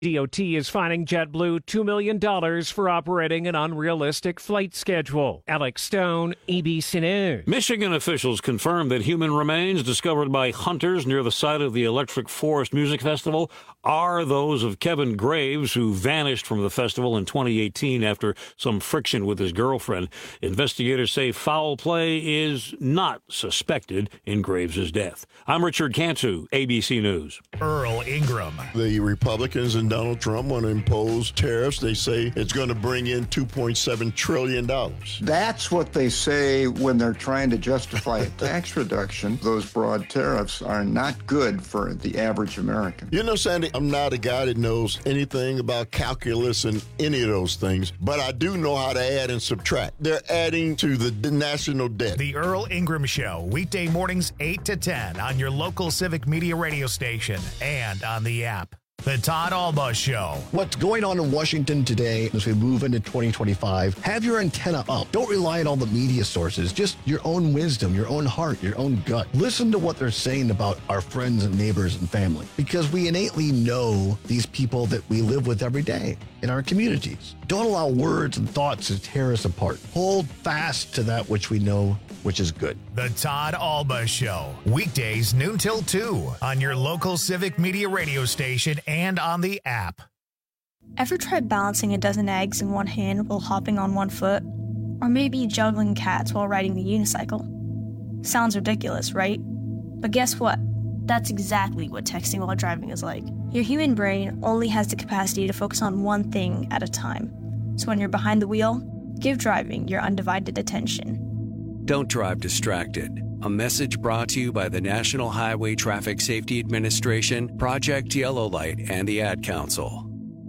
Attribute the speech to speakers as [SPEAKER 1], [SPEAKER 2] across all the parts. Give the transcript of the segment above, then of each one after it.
[SPEAKER 1] DOT is fining JetBlue $2 million for operating an unrealistic flight schedule. Alex Stone, ABC News.
[SPEAKER 2] Michigan officials confirmed that human remains discovered by hunters near the site of the Electric Forest Music Festival are those of Kevin Graves, who vanished from the festival in 2018 after some friction with his girlfriend. Investigators say foul play is not suspected in Graves' death. I'm Richard Cantu, ABC News.
[SPEAKER 3] Earl Ingram.
[SPEAKER 4] The Republicans and Donald Trump want to impose tariffs. They say it's going to bring in $2.7 trillion.
[SPEAKER 5] That's what they say when they're trying to justify a tax reduction. Those broad tariffs are not good for the average American.
[SPEAKER 4] You know, Sandy, I'm not a guy that knows anything about calculus and any of those things, but I do know how to add and subtract. They're adding to the national debt.
[SPEAKER 3] The Earl Ingram Show, weekday mornings 8 to 10 on your local Civic Media radio station and on the app. The Todd Alba Show.
[SPEAKER 6] What's going on in Washington today as we move into 2025? Have your antenna up. Don't rely on all the media sources. Just your own wisdom, your own heart, your own gut. Listen to what they're saying about our friends and neighbors and family, because we innately know these people that we live with every day in our communities. Don't allow words and thoughts to tear us apart. Hold fast to that which we know, which is good.
[SPEAKER 3] The Todd Alba Show, weekdays noon till 2 on your local Civic Media radio station and on the app.
[SPEAKER 7] Ever tried balancing a dozen eggs in one hand while hopping on one foot? Or maybe juggling cats while riding the unicycle? Sounds ridiculous, right? But guess what? That's exactly what texting while driving is like. Your human brain only has the capacity to focus on one thing at a time. So when you're behind the wheel, give driving your undivided attention.
[SPEAKER 8] Don't drive distracted. A message brought to you by the National Highway Traffic Safety Administration, Project Yellow Light, and the Ad Council.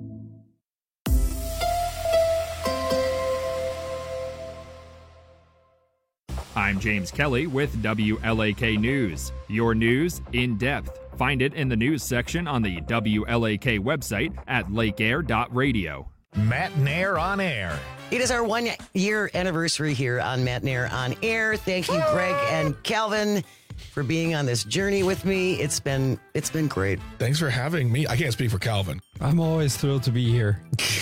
[SPEAKER 9] I'm James Kelly with WLAK News. Your news in depth. Find it in the news section on the WLAK website at lakeair.radio.
[SPEAKER 3] Matt Nair on Air.
[SPEAKER 10] It is our 1 year anniversary here on Matt Nair on Air. Thank you, Greg and Calvin, for being on this journey with me. It's been great.
[SPEAKER 11] Thanks for having me. I can't speak for Calvin.
[SPEAKER 12] I'm always thrilled to be here.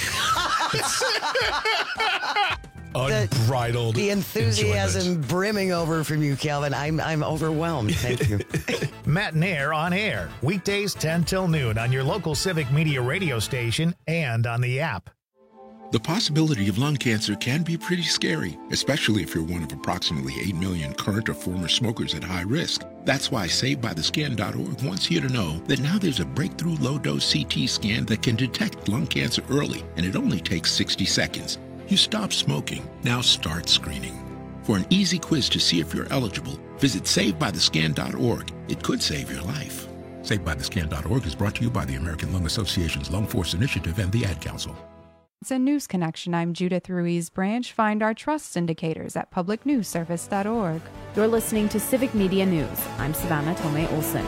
[SPEAKER 11] Unbridled.
[SPEAKER 10] The enthusiasm
[SPEAKER 11] enjoyment.
[SPEAKER 10] brimming over from you, Calvin. I'm overwhelmed. Thank you.
[SPEAKER 3] Matt Nair on Air, weekdays 10 till noon on your local Civic Media radio station and on the app.
[SPEAKER 13] The possibility of lung cancer can be pretty scary, especially if you're one of approximately 8 million current or former smokers at high risk. That's why SaveByTheScan.org wants you to know that now there's a breakthrough low-dose CT scan that can detect lung cancer early, and it only takes 60 seconds. You stop smoking, now start screening. For an easy quiz to see if you're eligible, visit SaveByTheScan.org. It could save your life. SaveByTheScan.org is brought to you by the American Lung Association's Lung Force Initiative and the Ad Council.
[SPEAKER 14] It's a News Connection. I'm Judith Ruiz Branch. Find our trust indicators at publicnewsservice.org.
[SPEAKER 15] You're listening to Civic Media News. I'm Savannah Tomei Olson.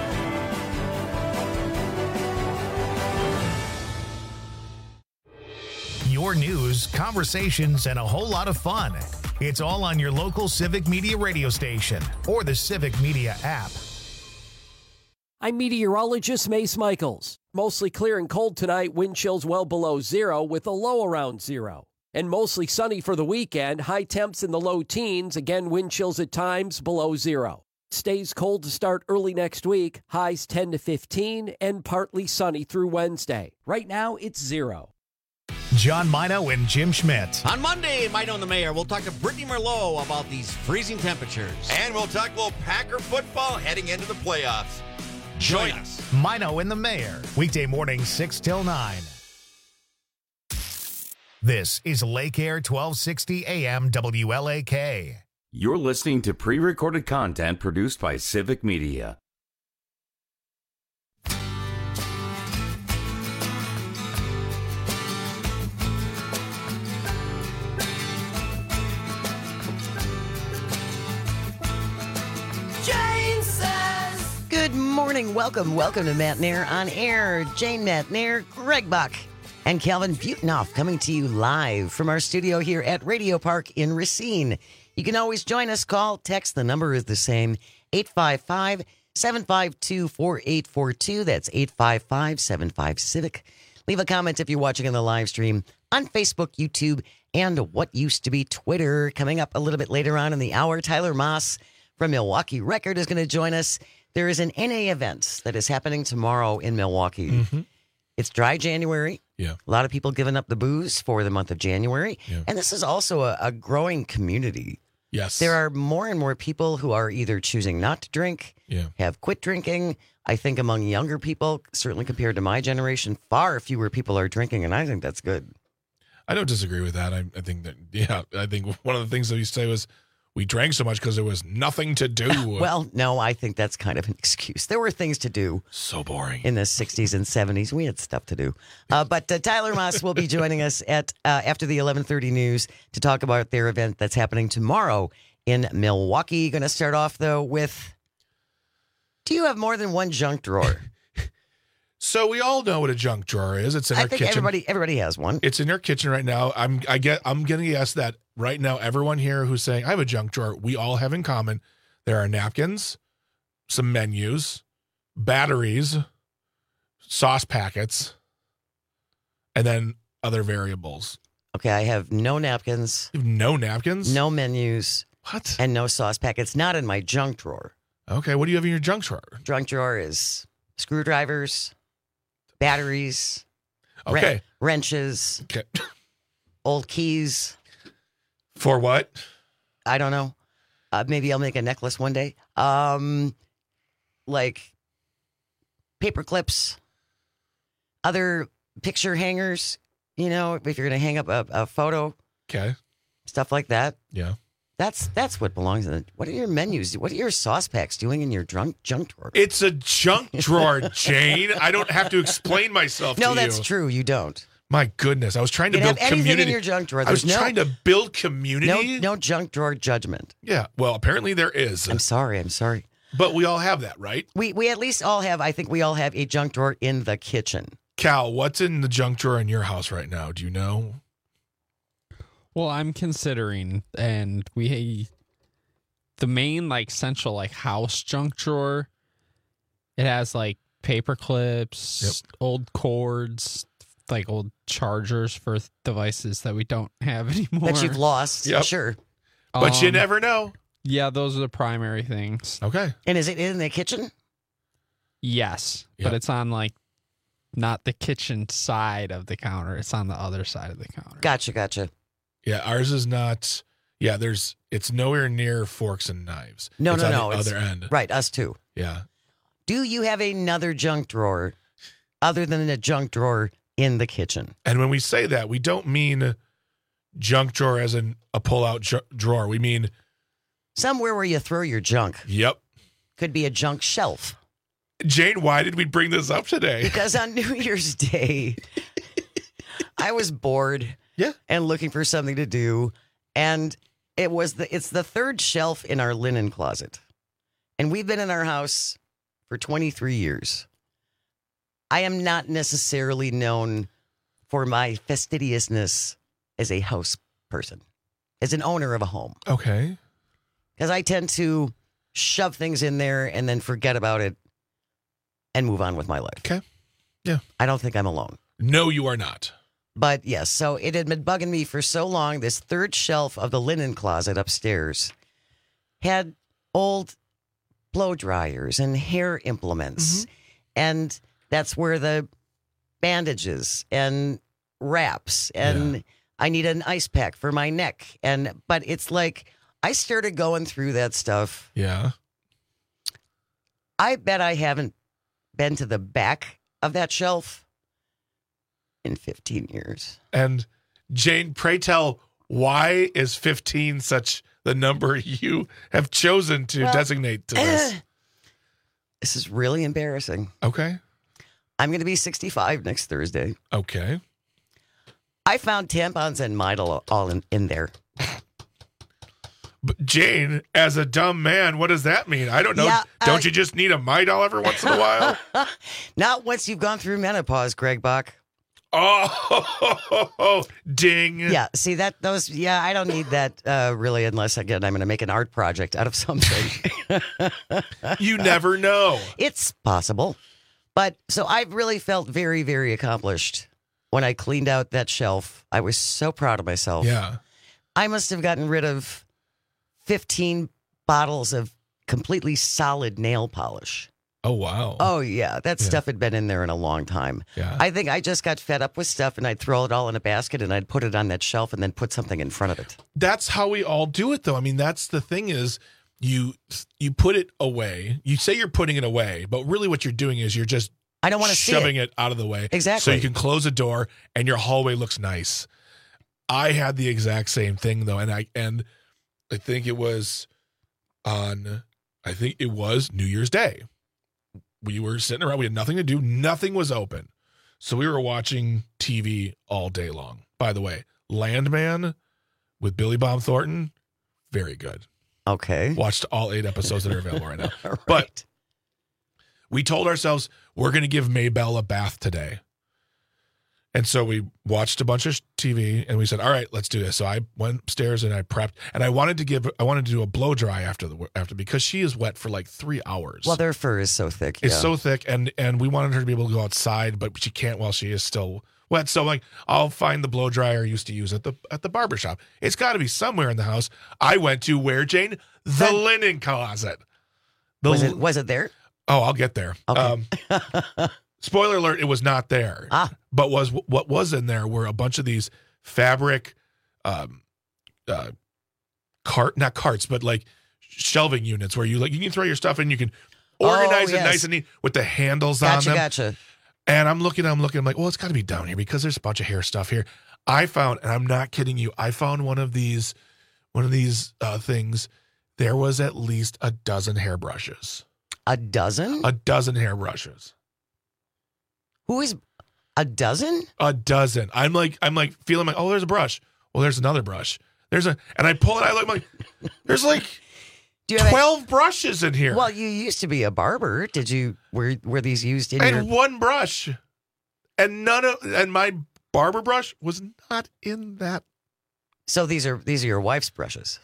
[SPEAKER 3] Your news, conversations, and a whole lot of fun. It's all on your local Civic Media radio station or the Civic Media app.
[SPEAKER 16] I'm meteorologist Mace Michaels. Mostly clear and cold tonight, wind chills well below zero with a low around zero. And mostly sunny for the weekend, high temps in the low teens, again wind chills at times below zero. Stays cold to start early next week, highs 10 to 15, and partly sunny through Wednesday. Right now, it's zero.
[SPEAKER 3] John Mino and Jim Schmidt.
[SPEAKER 17] On Monday, Mino and the Mayor, we'll talk to Brittany Merlot about these freezing temperatures.
[SPEAKER 18] And we'll talk a little Packer football heading into the playoffs. Join us.
[SPEAKER 3] Mino and the Mayor, weekday morning 6 till 9. This is Lake Air 1260 AM WLAK.
[SPEAKER 19] You're listening to pre-recorded content produced by Civic Media.
[SPEAKER 10] Good morning. Welcome to Matt Nair on Air. Jane Matt Nair, Greg Buck, and Calvin Butenoff coming to you live from our studio here at Radio Park in Racine. You can always join us. Call, text. The number is the same, 855-752-4842. That's 855-75-CIVIC. Leave a comment if you're watching in the live stream on Facebook, YouTube, and what used to be Twitter. Coming up a little bit later on in the hour, Tyler Moss from Milwaukee Record is going to join us. There is an NA event that is happening tomorrow in Milwaukee.
[SPEAKER 11] Mm-hmm.
[SPEAKER 10] It's dry January.
[SPEAKER 11] Yeah.
[SPEAKER 10] A lot of people giving up the booze for the month of January.
[SPEAKER 11] Yeah.
[SPEAKER 10] And this is also a growing community.
[SPEAKER 11] Yes.
[SPEAKER 10] There are more and more people who are either choosing not to drink, have quit drinking. I think among younger people, certainly compared to my generation, far fewer people are drinking, and I think that's good.
[SPEAKER 11] I don't disagree with that. I think that, I think one of the things that we used to say was we drank so much because there was nothing to do.
[SPEAKER 10] Well, no, I think that's kind of an excuse. There were things to do.
[SPEAKER 11] So boring.
[SPEAKER 10] In the 60s and 70s. We had stuff to do. But Tyler Moss will be joining us at after the 11:30 news to talk about their event that's happening tomorrow in Milwaukee. Going to start off, though, with, do you have more than one junk drawer?
[SPEAKER 11] So we all know what a junk drawer is. It's in our kitchen.
[SPEAKER 10] I think everybody has one.
[SPEAKER 11] It's in our kitchen right now. I'm going to guess that right now everyone here who's saying I have a junk drawer, we all have in common. There are napkins, some menus, batteries, sauce packets, and then other variables.
[SPEAKER 10] Okay, I have no napkins.
[SPEAKER 11] You have no napkins?
[SPEAKER 10] No menus.
[SPEAKER 11] What?
[SPEAKER 10] And no sauce packets. Not in my junk drawer.
[SPEAKER 11] Okay, what do you have in your junk drawer?
[SPEAKER 10] Junk drawer is screwdrivers, batteries,
[SPEAKER 11] okay,
[SPEAKER 10] wrenches,
[SPEAKER 11] okay,
[SPEAKER 10] old keys.
[SPEAKER 11] For what?
[SPEAKER 10] I don't know. Maybe I'll make a necklace one day. Like paper clips, other picture hangers. You know, if you're going to hang up a photo.
[SPEAKER 11] Okay.
[SPEAKER 10] Stuff like that.
[SPEAKER 11] Yeah.
[SPEAKER 10] That's what belongs in it. What are your menus? What are your sauce packs doing in your junk drawer?
[SPEAKER 11] It's a junk drawer, Jane. I don't have to explain myself to you.
[SPEAKER 10] No, that's true. You don't.
[SPEAKER 11] My goodness. I was trying to
[SPEAKER 10] You can
[SPEAKER 11] build
[SPEAKER 10] have anything
[SPEAKER 11] community.
[SPEAKER 10] in your junk drawer.
[SPEAKER 11] I was
[SPEAKER 10] There's
[SPEAKER 11] trying to build community.
[SPEAKER 10] No junk drawer judgment.
[SPEAKER 11] Yeah. Well, apparently there is.
[SPEAKER 10] I'm sorry.
[SPEAKER 11] But we all have that, right?
[SPEAKER 10] We at least all have, I think we all have a junk drawer in the kitchen.
[SPEAKER 11] Cal, what's in the junk drawer in your house right now? Do you know?
[SPEAKER 12] Well, I'm considering, and the main central house junk drawer, it has paper clips, old cords, old chargers for devices that we don't have anymore.
[SPEAKER 10] That you've lost.
[SPEAKER 11] Yep.
[SPEAKER 10] Sure.
[SPEAKER 11] But you never know.
[SPEAKER 12] Yeah, those are the primary things.
[SPEAKER 11] Okay.
[SPEAKER 10] And is it in the kitchen?
[SPEAKER 12] Yes.
[SPEAKER 11] Yep.
[SPEAKER 12] But it's on not the kitchen side of the counter. It's on the other side of the counter.
[SPEAKER 10] Gotcha.
[SPEAKER 11] Yeah, ours is not. Yeah, it's nowhere near forks and knives.
[SPEAKER 10] No.
[SPEAKER 11] It's on the
[SPEAKER 10] It's
[SPEAKER 11] other end.
[SPEAKER 10] Right, us too.
[SPEAKER 11] Yeah.
[SPEAKER 10] Do you have another junk drawer other than a junk drawer in the kitchen?
[SPEAKER 11] And when we say that, we don't mean junk drawer as in a pull-out drawer. We mean
[SPEAKER 10] somewhere where you throw your junk.
[SPEAKER 11] Yep.
[SPEAKER 10] Could be a junk shelf.
[SPEAKER 11] Jane, why did we bring this up today?
[SPEAKER 10] Because on New Year's Day, I was bored and looking for something to do. And it's the third shelf in our linen closet. And we've been in our house for 23 years. I am not necessarily known for my fastidiousness as a house person, as an owner of a home.
[SPEAKER 11] Okay.
[SPEAKER 10] Because I tend to shove things in there and then forget about it and move on with my life.
[SPEAKER 11] Okay. Yeah.
[SPEAKER 10] I don't think I'm alone.
[SPEAKER 11] No, you are not.
[SPEAKER 10] But yes, so it had been bugging me for so long. This third shelf of the linen closet upstairs had old blow dryers and hair implements.
[SPEAKER 11] Mm-hmm.
[SPEAKER 10] And that's where the bandages and wraps and I need an ice pack for my neck. But it's I started going through that stuff.
[SPEAKER 11] Yeah.
[SPEAKER 10] I bet I haven't been to the back of that shelf in 15 years.
[SPEAKER 11] And Jane, pray tell, why is 15 such the number you have chosen to designate to this?
[SPEAKER 10] This is really embarrassing.
[SPEAKER 11] Okay.
[SPEAKER 10] I'm going to be 65 next Thursday.
[SPEAKER 11] Okay.
[SPEAKER 10] I found tampons and Midol all in there.
[SPEAKER 11] But Jane, as a dumb man, what does that mean? I don't know.
[SPEAKER 10] Yeah,
[SPEAKER 11] don't you just need a Midol every once in a while?
[SPEAKER 10] Not once you've gone through menopause, Greg Bach.
[SPEAKER 11] Oh, ding.
[SPEAKER 10] Yeah, see I don't need that really unless, again, I'm going to make an art project out of something.
[SPEAKER 11] You never know.
[SPEAKER 10] It's possible. But so I've really felt very, very accomplished when I cleaned out that shelf. I was so proud of myself.
[SPEAKER 11] Yeah.
[SPEAKER 10] I must have gotten rid of 15 bottles of completely solid nail polish.
[SPEAKER 11] Oh, wow.
[SPEAKER 10] Oh, yeah. That stuff had been in there in a long time.
[SPEAKER 11] Yeah.
[SPEAKER 10] I think I just got fed up with stuff, and I'd throw it all in a basket, and I'd put it on that shelf and then put something in front of it.
[SPEAKER 11] That's how we all do it, though. I mean, that's the thing is you put it away. You say you're putting it away, but really what you're doing is you're just
[SPEAKER 10] I don't want to see
[SPEAKER 11] shoving it out of the way.
[SPEAKER 10] Exactly.
[SPEAKER 11] So you can close a door and your hallway looks nice. I had the exact same thing, though, and I think it was New Year's Day. We were sitting around. We had nothing to do. Nothing was open. So we were watching TV all day long. By the way, Landman with Billy Bob Thornton, very good.
[SPEAKER 10] Okay.
[SPEAKER 11] Watched all 8 episodes that are available right now.
[SPEAKER 10] Right.
[SPEAKER 11] But we told ourselves we're going to give Maybelle a bath today. And so we watched a bunch of TV and we said, all right, let's do this. So I went upstairs and I prepped and I wanted to do a blow dry after because she is wet for like 3 hours.
[SPEAKER 10] Well, their fur is so thick.
[SPEAKER 11] It's so thick. And we wanted her to be able to go outside, but she can't while she is still wet. So like, I'll find the blow dryer I used to use at the barbershop. It's got to be somewhere in the house. I went to where, Jane? The linen closet.
[SPEAKER 10] Was it there?
[SPEAKER 11] Oh, I'll get there.
[SPEAKER 10] Okay.
[SPEAKER 11] Spoiler alert, it was not there. But what was in there were a bunch of these fabric not carts, but like shelving units where you can throw your stuff in, you can organize it nice and neat with the handles on them.
[SPEAKER 10] Gotcha.
[SPEAKER 11] And I'm looking, I'm like, well, it's got to be down here because there's a bunch of hair stuff here. I found, and I'm not kidding you, I found one of these things. There was at least a dozen hairbrushes.
[SPEAKER 10] A dozen?
[SPEAKER 11] A dozen hairbrushes.
[SPEAKER 10] Who is a dozen?
[SPEAKER 11] A dozen. I'm like feeling like, oh, there's a brush. Well, there's another brush. And I pull it. I look like there's like 12 brushes in here.
[SPEAKER 10] Well, you used to be a barber. Did you? Were these used in your?
[SPEAKER 11] One brush, and my barber brush was not in that.
[SPEAKER 10] So these are your wife's brushes.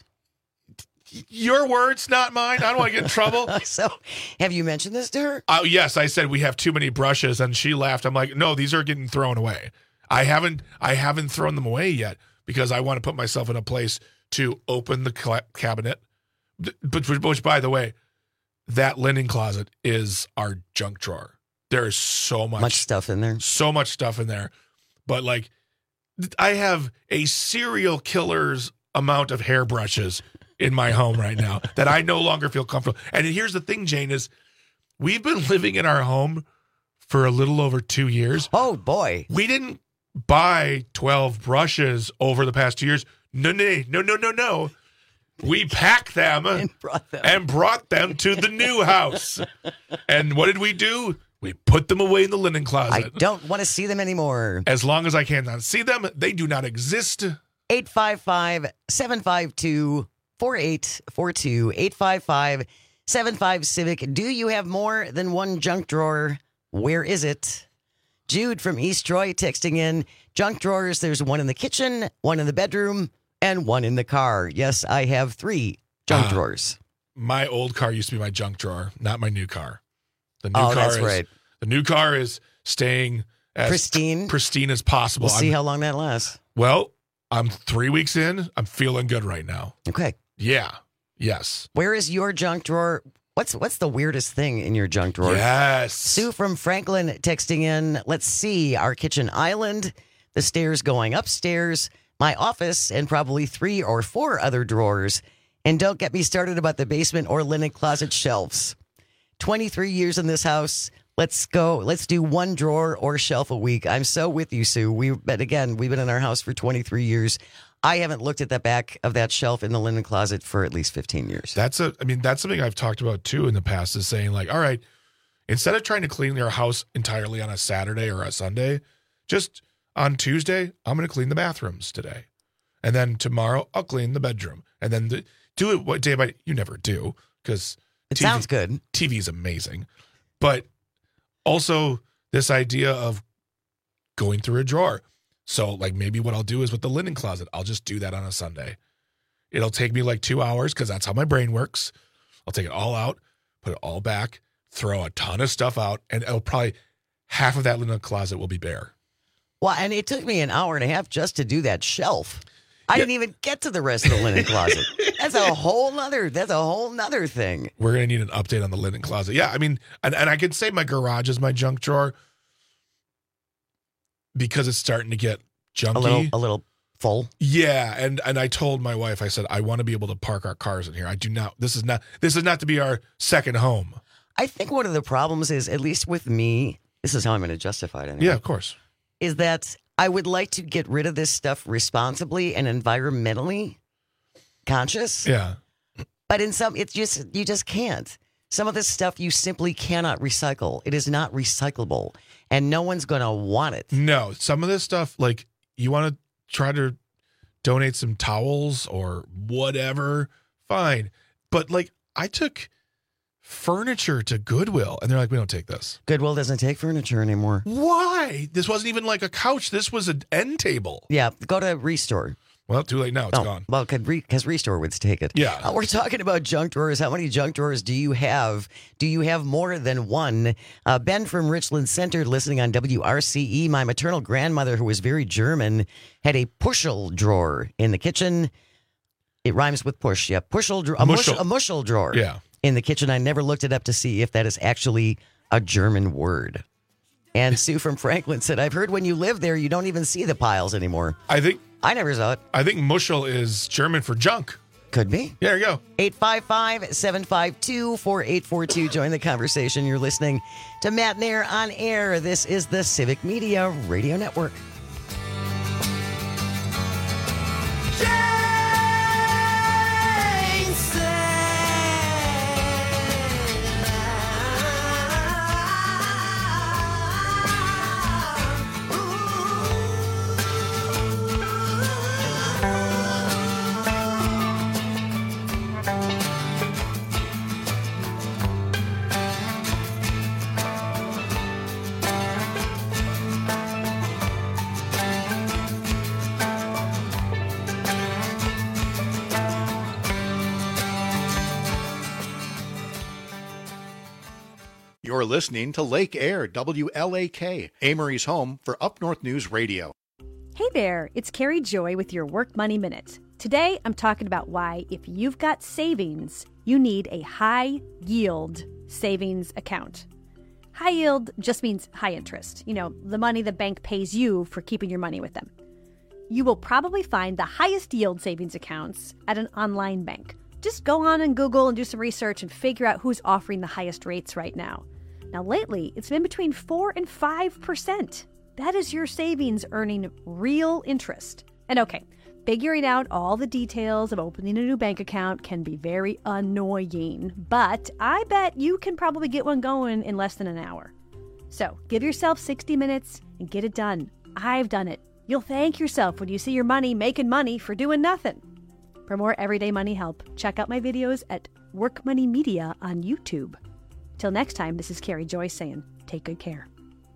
[SPEAKER 11] Your words, not mine. I don't want to get in trouble.
[SPEAKER 10] So, have you mentioned this to her?
[SPEAKER 11] Yes, I said we have too many brushes, and she laughed. I'm like, no, these are getting thrown away. I haven't thrown them away yet because I want to put myself in a place to open the cabinet. Which, by the way, that linen closet is our junk drawer. There is so much
[SPEAKER 10] stuff in there.
[SPEAKER 11] So much stuff in there, but like, I have a serial killer's amount of hairbrushes in my home right now that I no longer feel comfortable. And here's the thing, Jane, is we've been living in our home for a little over 2 years.
[SPEAKER 10] Oh, boy.
[SPEAKER 11] We didn't buy 12 brushes over the past 2 years. No. We packed them and brought them to the new house. And what did we do? We put them away in the linen closet.
[SPEAKER 10] I don't want to see them anymore.
[SPEAKER 11] As long as I cannot see them, they do not exist.
[SPEAKER 10] 855-752-4842, 855-75-CIVIC. Do you have more than one junk drawer? Where is it? Jude from East Troy texting in, junk drawers, there's one in the kitchen, one in the bedroom, and one in the car. Yes, I have 3 junk drawers.
[SPEAKER 11] My old car used to be my junk drawer, not my new car. The new
[SPEAKER 10] right.
[SPEAKER 11] The new car is staying as pristine as possible.
[SPEAKER 10] We'll see how long that lasts.
[SPEAKER 11] Well, I'm 3 weeks in. I'm feeling good right now.
[SPEAKER 10] Okay.
[SPEAKER 11] Yeah. Yes.
[SPEAKER 10] Where is your junk drawer? What's the weirdest thing in your junk drawer?
[SPEAKER 11] Yes.
[SPEAKER 10] Sue from Franklin texting in, let's see, our kitchen island, the stairs going upstairs, my office, and probably 3 or 4 other drawers. And don't get me started about the basement or linen closet shelves. 23 years in this house. Let's go. Let's do 1 drawer or shelf a week. I'm so with you, Sue. We've been in our house for 23 years. I haven't looked at the back of that shelf in the linen closet for at least 15 years.
[SPEAKER 11] That's something I've talked about too in the past, is saying like, all right, instead of trying to clean your house entirely on a Saturday or a Sunday, just on Tuesday, I'm going to clean the bathrooms today. And then tomorrow I'll clean the bedroom. And then do it day by day. You never do, because
[SPEAKER 10] it sounds good.
[SPEAKER 11] TV is amazing. But also this idea of going through a drawer. So like maybe what I'll do is with the linen closet, I'll just do that on a Sunday. It'll take me like 2 hours because that's how my brain works. I'll take it all out, put it all back, throw a ton of stuff out, and it'll probably half of that linen closet will be bare.
[SPEAKER 10] Well, and it took me an hour and a half just to do that shelf. I didn't even get to the rest of the linen closet. That's a whole nother thing.
[SPEAKER 11] We're going to need an update on the linen closet. Yeah, I mean, and I could say my garage is my junk drawer because it's starting to get junky.
[SPEAKER 10] A little full.
[SPEAKER 11] Yeah, and I told my wife, I said, I want to be able to park our cars in here. I do not. This is not to be our second home.
[SPEAKER 10] I think one of the problems is, at least with me, this is how I'm going to justify it anyway.
[SPEAKER 11] Yeah, of course.
[SPEAKER 10] Is that I would like to get rid of this stuff responsibly and environmentally conscious.
[SPEAKER 11] Yeah.
[SPEAKER 10] But in some, you just can't. Some of this stuff you simply cannot recycle. It is not recyclable, and no one's going to want it.
[SPEAKER 11] No, some of this stuff, like, you want to try to donate some towels or whatever, fine. But, like, I took furniture to Goodwill, and they're like, we don't take this.
[SPEAKER 10] Goodwill doesn't take furniture anymore.
[SPEAKER 11] Why? This wasn't even like a couch. This was an end table.
[SPEAKER 10] Yeah, go to Restore.
[SPEAKER 11] Well, too late now. It's gone.
[SPEAKER 10] Well, because Restore would take it.
[SPEAKER 11] Yeah.
[SPEAKER 10] We're talking about junk drawers. How many junk drawers do you have? Do you have more than one? Ben from Richland Center, listening on WRCE. My maternal grandmother, who was very German, had a pushel drawer in the kitchen. It rhymes with push. Yeah, pushel drawer. A mushel drawer.
[SPEAKER 11] Yeah.
[SPEAKER 10] In the kitchen. I never looked it up to see if that is actually a German word. And Sue from Franklin said, I've heard when you live there, you don't even see the piles anymore. I never saw it.
[SPEAKER 11] I think mushel is German for junk.
[SPEAKER 10] Could be.
[SPEAKER 11] There you go.
[SPEAKER 10] 855-752-4842. Join the conversation. You're listening to Matt Nair on air. This is the Civic Media Radio Network.
[SPEAKER 20] You're listening to Lake Air, WLAK, Amory's home for Up North News Radio.
[SPEAKER 21] Hey there, it's Carrie Joy with your Work Money Minute. Today, I'm talking about why, if you've got savings, you need a high-yield savings account. High yield just means high interest. You know, the money the bank pays you for keeping your money with them. You will probably find the highest yield savings accounts at an online bank. Just go on and Google and do some research and figure out who's offering the highest rates right now. Now, lately, it's been between 4 and 5%. That is your savings earning real interest. And okay, figuring out all the details of opening a new bank account can be very annoying, but I bet you can probably get one going in less than an hour. So give yourself 60 minutes and get it done. I've done it. You'll thank yourself when you see your money making money for doing nothing. For more everyday money help, check out my videos at Work Money Media on YouTube. Till next time, this is Carrie Joy saying, take good care.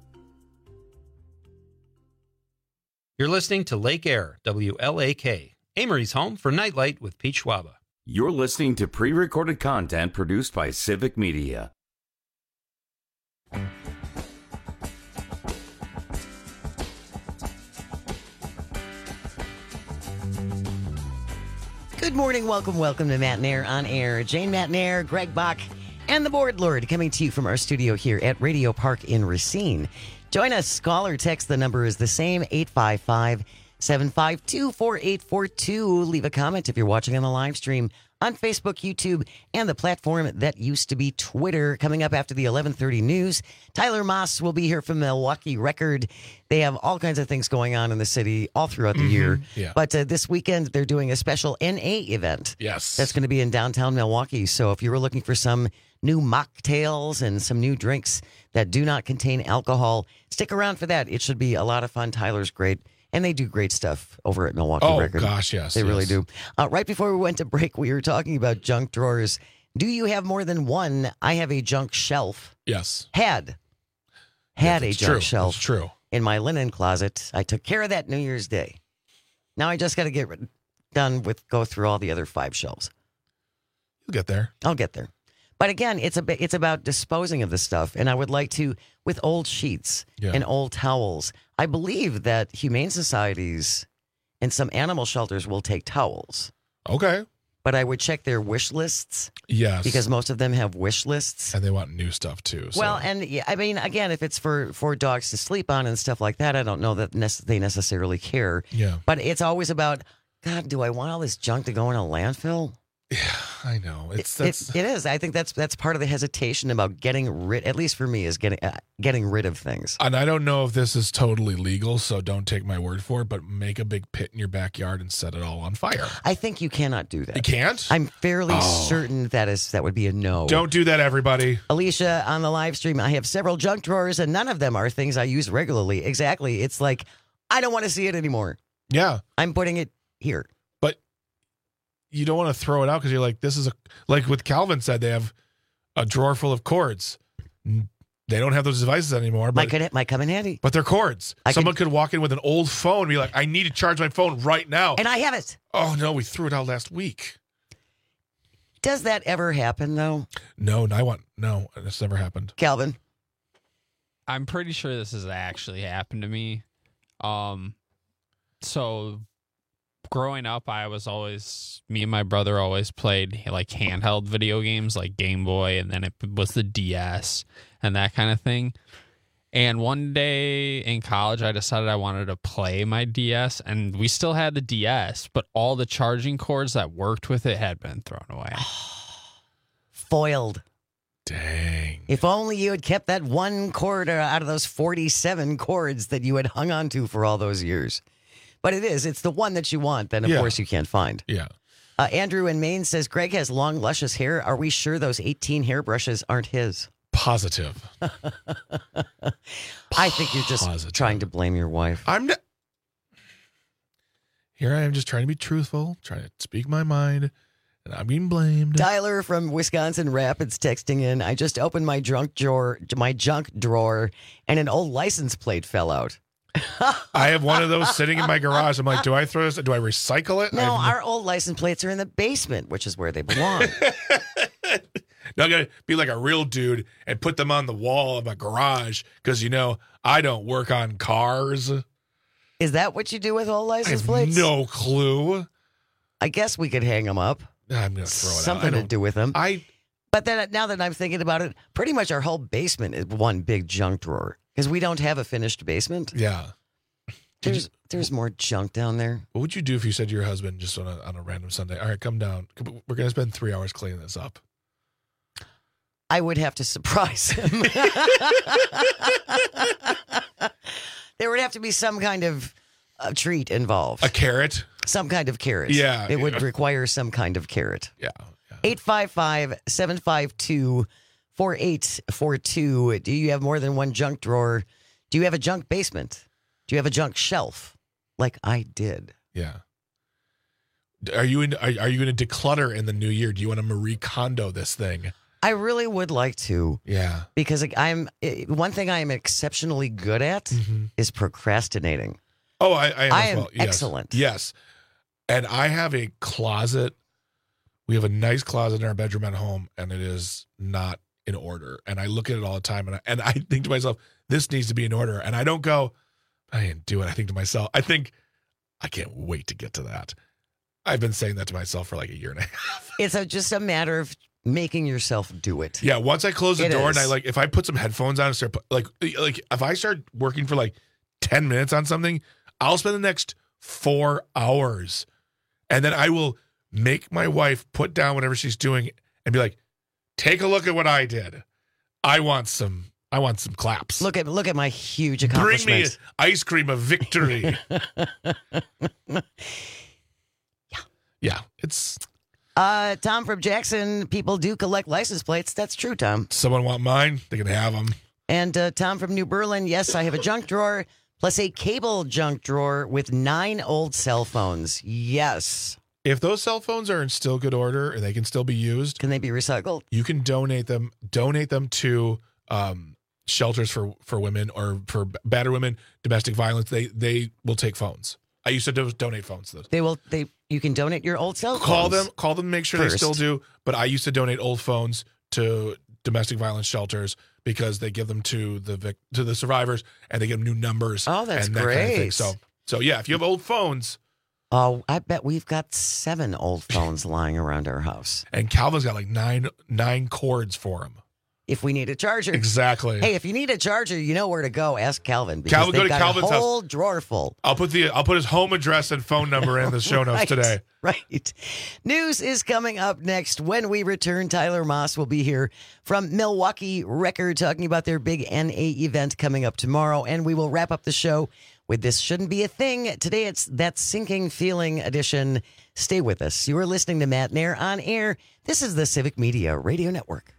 [SPEAKER 22] You're listening to Lake Air, WLAK, Amory's home for Nightlight with Pete Schwaba.
[SPEAKER 19] You're listening to pre-recorded content produced by Civic Media.
[SPEAKER 10] Good morning. Welcome to Matt Nair on air. Jane Matt Nair, Greg Bach, and the Board Lord coming to you from our studio here at Radio Park in Racine. Join us. Call or text. The number is the same, 855-752-4842. Leave a comment if you're watching on the live stream on Facebook, YouTube, and the platform that used to be Twitter. Coming up after the 11:30 news, Tyler Moss will be here from Milwaukee Record. They have all kinds of things going on in the city all throughout the year.
[SPEAKER 11] Yeah.
[SPEAKER 10] But this weekend, they're doing a special NA event.
[SPEAKER 11] Yes.
[SPEAKER 10] That's going to be in downtown Milwaukee. So if you were looking for some new mocktails and some new drinks that do not contain alcohol, stick around for that. It should be a lot of fun. Tyler's great. And they do great stuff over at Milwaukee Record.
[SPEAKER 11] Oh, gosh, yes.
[SPEAKER 10] They really do. Right before we went to break, we were talking about junk drawers. Do you have more than one? I have a junk shelf.
[SPEAKER 11] Yes.
[SPEAKER 10] Had a junk shelf.
[SPEAKER 11] That's true.
[SPEAKER 10] In my linen closet. I took care of that New Year's Day. Now I just got to get done with go through all the other 5 shelves.
[SPEAKER 11] You'll get there.
[SPEAKER 10] I'll get there. But again, it's about disposing of the stuff. And I would like to, with old sheets and old towels, I believe that humane societies and some animal shelters will take towels.
[SPEAKER 11] Okay.
[SPEAKER 10] But I would check their wish lists.
[SPEAKER 11] Yes.
[SPEAKER 10] Because most of them have wish lists.
[SPEAKER 11] And they want new stuff too. So.
[SPEAKER 10] Well, and yeah, I mean, again, if it's for dogs to sleep on and stuff like that, I don't know that they necessarily care.
[SPEAKER 11] Yeah.
[SPEAKER 10] But it's always about, God, do I want all this junk to go in a landfill?
[SPEAKER 11] Yeah, I know.
[SPEAKER 10] It is. I think that's part of the hesitation about getting rid, at least for me, is getting rid of things.
[SPEAKER 11] And I don't know if this is totally legal, so don't take my word for it, but make a big pit in your backyard and set it all on fire.
[SPEAKER 10] I think you cannot do that.
[SPEAKER 11] You can't?
[SPEAKER 10] I'm fairly certain that would be a no.
[SPEAKER 11] Don't do that, everybody.
[SPEAKER 10] Alicia, on the live stream, I have several junk drawers, and none of them are things I use regularly. Exactly. It's like, I don't want to see it anymore.
[SPEAKER 11] Yeah.
[SPEAKER 10] I'm putting it here.
[SPEAKER 11] You don't want to throw it out because you're like, this is like what Calvin said, they have a drawer full of cords. They don't have those devices anymore. But
[SPEAKER 10] might come in handy.
[SPEAKER 11] But they're cords. Someone could walk in with an old phone and be like, I need to charge my phone right now.
[SPEAKER 10] And I have it.
[SPEAKER 11] Oh, no, we threw it out last week.
[SPEAKER 10] Does that ever happen, though?
[SPEAKER 11] No, it's never happened.
[SPEAKER 10] Calvin?
[SPEAKER 12] I'm pretty sure this has actually happened to me. So growing up, me and my brother always played like handheld video games like Game Boy, and then it was the DS and that kind of thing. And one day in college, I decided I wanted to play my DS, and we still had the DS, but all the charging cords that worked with it had been thrown away.
[SPEAKER 10] Foiled.
[SPEAKER 11] Dang.
[SPEAKER 10] If only you had kept that one cord out of those 47 cords that you had hung on to for all those years. But it's the one that you want, then of course you can't find.
[SPEAKER 11] Yeah.
[SPEAKER 10] Andrew in Maine says, Greg has long, luscious hair. Are we sure those 18 hairbrushes aren't his?
[SPEAKER 11] Positive.
[SPEAKER 10] I think you're just trying to blame your wife.
[SPEAKER 11] Here I am just trying to be truthful, trying to speak my mind, and I'm being blamed.
[SPEAKER 10] Tyler from Wisconsin Rapids texting in, I just opened my junk drawer, and an old license plate fell out.
[SPEAKER 11] I have one of those sitting in my garage. I'm like, do I throw this? Do I recycle it?
[SPEAKER 10] No, our old license plates are in the basement, which is where they belong.
[SPEAKER 11] Now I'm going to be like a real dude and put them on the wall of my garage because, I don't work on cars.
[SPEAKER 10] Is that what you do with old license plates?
[SPEAKER 11] No clue.
[SPEAKER 10] I guess we could hang them up.
[SPEAKER 11] I'm going to throw it out.
[SPEAKER 10] Something to do with them. But then now that I'm thinking about it, pretty much our whole basement is one big junk drawer. Because we don't have a finished basement.
[SPEAKER 11] Yeah.
[SPEAKER 10] There's more junk down there.
[SPEAKER 11] What would you do if you said to your husband just on a random Sunday, all right, come down. We're going to spend 3 hours cleaning this up.
[SPEAKER 10] I would have to surprise him. There would have to be some kind of treat involved.
[SPEAKER 11] A carrot?
[SPEAKER 10] Some kind of carrot.
[SPEAKER 11] Yeah.
[SPEAKER 10] It would require some kind of carrot.
[SPEAKER 11] Yeah.
[SPEAKER 10] 855-752-4842. Do you have more than one junk drawer? Do you have a junk basement? Do you have a junk shelf? Like I did.
[SPEAKER 11] Yeah. Are you going to declutter in the new year? Do you want to Marie Kondo this thing?
[SPEAKER 10] I really would like to.
[SPEAKER 11] Yeah.
[SPEAKER 10] Because one thing I am exceptionally good at is procrastinating.
[SPEAKER 11] Oh, I am as well. Yes.
[SPEAKER 10] Excellent.
[SPEAKER 11] Yes. And I have a closet. We have a nice closet in our bedroom at home, and it is not in order. And I look at it all the time, and I think to myself, this needs to be in order. And I don't go, I didn't do it. I think to myself, I can't wait to get to that. I've been saying that to myself for like a year and a half.
[SPEAKER 10] It's just a matter of making yourself do it.
[SPEAKER 11] Yeah, once I close the door and if I put some headphones on and start like if I start working for like 10 minutes on something, I'll spend the next 4 hours, and then I will make my wife put down whatever she's doing and be like, take a look at what I did. I want some claps.
[SPEAKER 10] Look at my huge accomplishment.
[SPEAKER 11] Bring me ice cream of victory. Yeah, it's
[SPEAKER 10] Tom from Jackson, people do collect license plates. That's true, Tom.
[SPEAKER 11] Someone want mine? They can have them.
[SPEAKER 10] And Tom from New Berlin, yes, I have a junk drawer plus a cable junk drawer with 9 old cell phones. Yes.
[SPEAKER 11] If those cell phones are in still good order and they can still be used,
[SPEAKER 10] can they be recycled?
[SPEAKER 11] You can donate them. Donate them to shelters for women or for battered women, domestic violence. They will take phones. I used to donate phones.
[SPEAKER 10] You can donate your old cell phones.
[SPEAKER 11] Call them, make sure first. They still do. But I used to donate old phones to domestic violence shelters because they give them to the survivors, and they give them new numbers.
[SPEAKER 10] Oh, that's
[SPEAKER 11] and that
[SPEAKER 10] great.
[SPEAKER 11] kind of thing. So yeah, if you have old phones.
[SPEAKER 10] Oh, I bet we've got 7 old phones lying around our house.
[SPEAKER 11] And Calvin's got like nine cords for him.
[SPEAKER 10] If we need a charger.
[SPEAKER 11] Exactly.
[SPEAKER 10] Hey, if you need a charger, you know where to go. Ask Calvin. Because
[SPEAKER 11] Calvin, go to
[SPEAKER 10] got
[SPEAKER 11] Calvin's
[SPEAKER 10] a whole
[SPEAKER 11] house.
[SPEAKER 10] drawer full.
[SPEAKER 11] I'll put his home address and phone number in the show notes today.
[SPEAKER 10] Right. News is coming up next. When we return, Tyler Moss will be here from Milwaukee Record talking about their big NA event coming up tomorrow. And we will wrap up the show with This Shouldn't Be a Thing. Today it's That Sinking Feeling edition. Stay with us. You are listening to Matt Nair on air. This is the Civic Media Radio Network.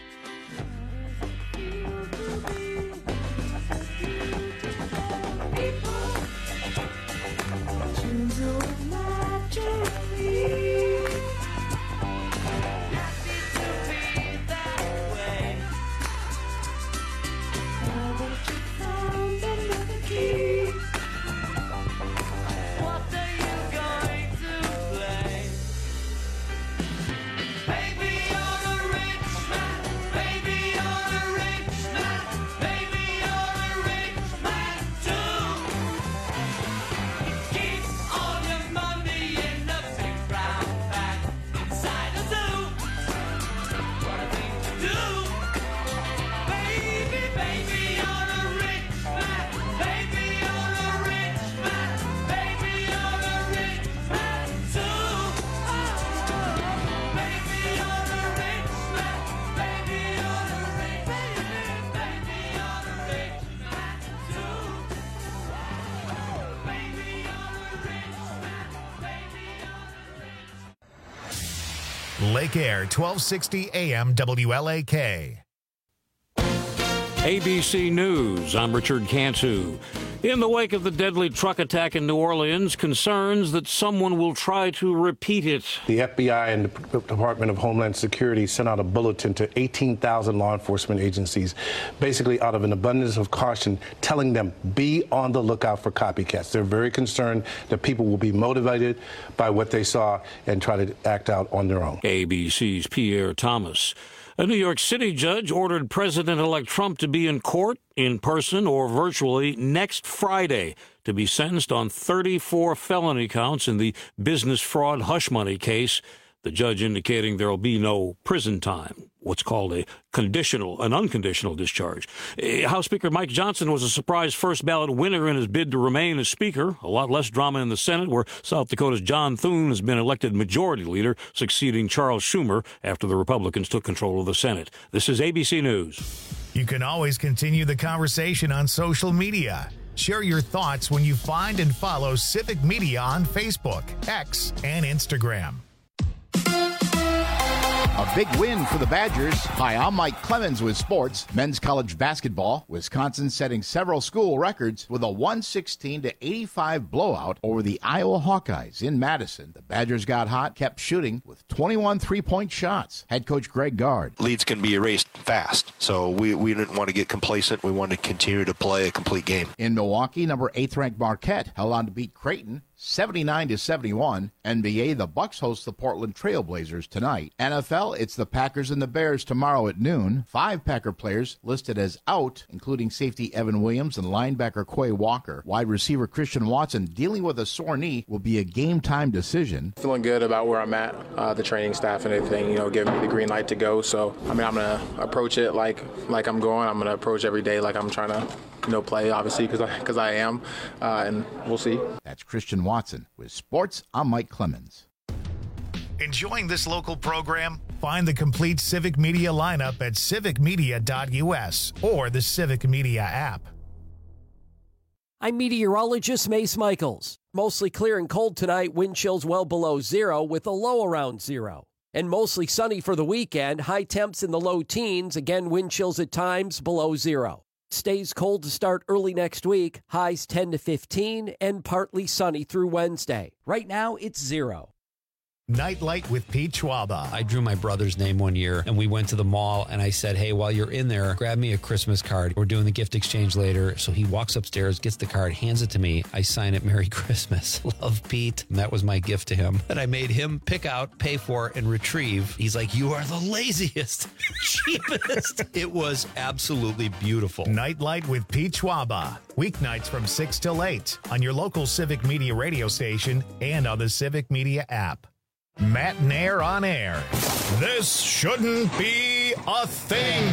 [SPEAKER 3] Lake Air, 1260 AM WLAK.
[SPEAKER 1] ABC News, I'm Richard Cantu. In the wake of the deadly truck attack in New Orleans, concerns that someone will try to repeat it.
[SPEAKER 2] The FBI and the Department of Homeland Security sent out a bulletin to 18,000 law enforcement agencies, basically out of an abundance of caution, telling them be on the lookout for copycats. They're very concerned that people will be motivated by what they saw and try to act out on their own.
[SPEAKER 1] ABC's Pierre Thomas. A New York City judge ordered President-elect Trump to be in court, in person or virtually, next Friday to be sentenced on 34 felony counts in the business fraud hush money case. The judge indicating there will be no prison time, what's called an unconditional discharge. House Speaker Mike Johnson was a surprise first ballot winner in his bid to remain as Speaker. A lot less drama in the Senate, where South Dakota's John Thune has been elected Majority Leader, succeeding Charles Schumer after the Republicans took control of the Senate. This is ABC News.
[SPEAKER 3] You can always continue the conversation on social media. Share your thoughts when you find and follow Civic Media on Facebook, X, and Instagram.
[SPEAKER 23] A big win for the Badgers. Hi, I'm Mike Clemens with sports. Men's college basketball. Wisconsin setting several school records with a 116-85 blowout over the Iowa Hawkeyes in Madison. The Badgers got hot, kept shooting with 21 three-point shots. Head coach Greg Gard.
[SPEAKER 24] Leads can be erased fast, so we didn't want to get complacent. We wanted to continue to play a complete game.
[SPEAKER 23] In Milwaukee, number 8th-ranked Marquette held on to beat Creighton 79-71. NBA, the Bucks host the Portland Trail Blazers tonight. NFL, it's the Packers and the Bears tomorrow at noon. 5 Packer players listed as out, including safety Evan Williams and linebacker Quay Walker. Wide receiver Christian Watson, dealing with a sore knee, will be a game-time decision.
[SPEAKER 25] Feeling good about where I'm at, the training staff and everything, giving me the green light to go. So, I'm going to approach it like I'm going. I'm going to approach every day like I'm trying to play, obviously, because I am, and we'll see.
[SPEAKER 23] That's Christian Watson. With sports, I'm Mike Clemens.
[SPEAKER 3] Enjoying this local program? Find the complete Civic Media lineup at civicmedia.us or the Civic Media app.
[SPEAKER 16] I'm meteorologist Mace Michaels. Mostly clear and cold tonight, wind chills well below 0 with a low around 0. And mostly sunny for the weekend, high temps in the low teens, again wind chills at times below 0. Stays cold to start early next week, highs 10 to 15, and partly sunny through Wednesday. Right now, it's 0.
[SPEAKER 3] Nightlight with Pete Schwaba.
[SPEAKER 22] I drew my brother's name one year, and we went to the mall, and I said, hey, while you're in there, grab me a Christmas card. We're doing the gift exchange later. So he walks upstairs, gets the card, hands it to me. I sign it, Merry Christmas. Love, Pete. And that was my gift to him that I made him pick out, pay for, and retrieve. He's like, you are the laziest, cheapest. It was absolutely beautiful.
[SPEAKER 3] Nightlight with Pete Schwaba. Weeknights from 6 till 8 on your local Civic Media radio station and on the Civic Media app. Matt Nair on air. This shouldn't be a thing.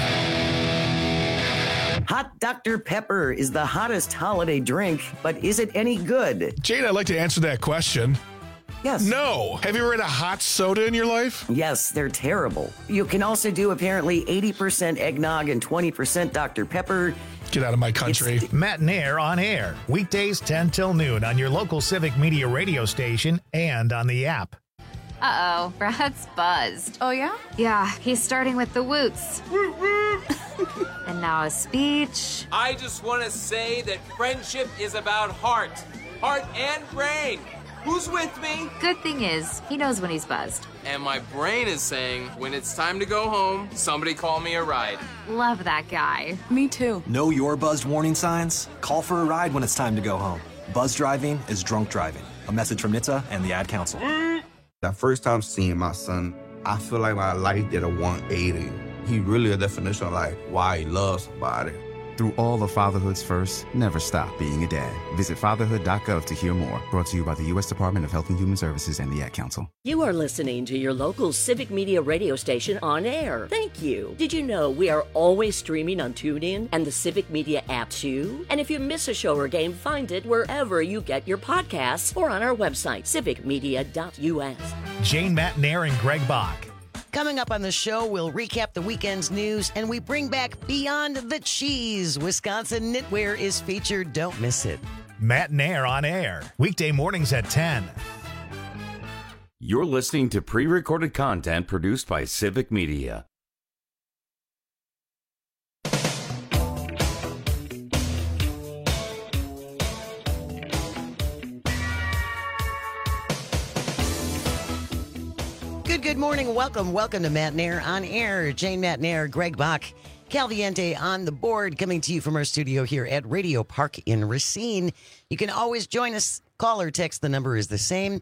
[SPEAKER 10] Hot Dr. Pepper is the hottest holiday drink, but is it any good?
[SPEAKER 11] Jane, I'd like to answer that question.
[SPEAKER 10] Yes.
[SPEAKER 11] No. Have you ever had a hot soda in your life?
[SPEAKER 10] Yes, they're terrible. You can also do apparently 80% eggnog and 20% Dr. Pepper.
[SPEAKER 11] Get out of my country.
[SPEAKER 3] Matt Nair on air. Weekdays 10 till noon on your local Civic Media radio station and on the app.
[SPEAKER 4] Uh-oh, Brad's buzzed.
[SPEAKER 14] Oh, yeah?
[SPEAKER 4] Yeah, he's starting with the woots. And now a speech.
[SPEAKER 5] I just want to say that friendship is about heart and brain. Who's with me?
[SPEAKER 4] Good thing is, he knows when he's buzzed.
[SPEAKER 5] And my brain is saying, when it's time to go home, somebody call me a ride.
[SPEAKER 4] Love that guy.
[SPEAKER 14] Me too.
[SPEAKER 6] Know your buzzed warning signs? Call for a ride when it's time to go home. Buzz driving is drunk driving. A message from NHTSA and the Ad Council.
[SPEAKER 7] That first time seeing my son, I feel like my life did a 180. He really a definition of like why he loves somebody.
[SPEAKER 8] Through all of fatherhood's first, never stop being a dad. Visit fatherhood.gov to hear more. Brought to you by the U.S. Department of Health and Human Services and the Ad Council.
[SPEAKER 26] You are listening to your local Civic Media radio station on air. Thank you. Did you know we are always streaming on TuneIn and the Civic Media app too? And if you miss a show or game, find it wherever you get your podcasts or on our website, civicmedia.us.
[SPEAKER 3] Jane, Matt Nair, and Greg Bach.
[SPEAKER 10] Coming up on the show, we'll recap the weekend's news and we bring back Beyond the Cheese. Wisconsin Knitwear is featured. Don't miss it.
[SPEAKER 3] Matt Nair on air. Weekday mornings at 10.
[SPEAKER 19] You're listening to pre-recorded content produced by Civic Media.
[SPEAKER 10] Good morning. Welcome to Matt Nair on air. Jane, Matt Nair, Greg Bach, Calviente on the board, coming to you from our studio here at Radio Park in Racine. You can always join us. Call or text. The number is the same,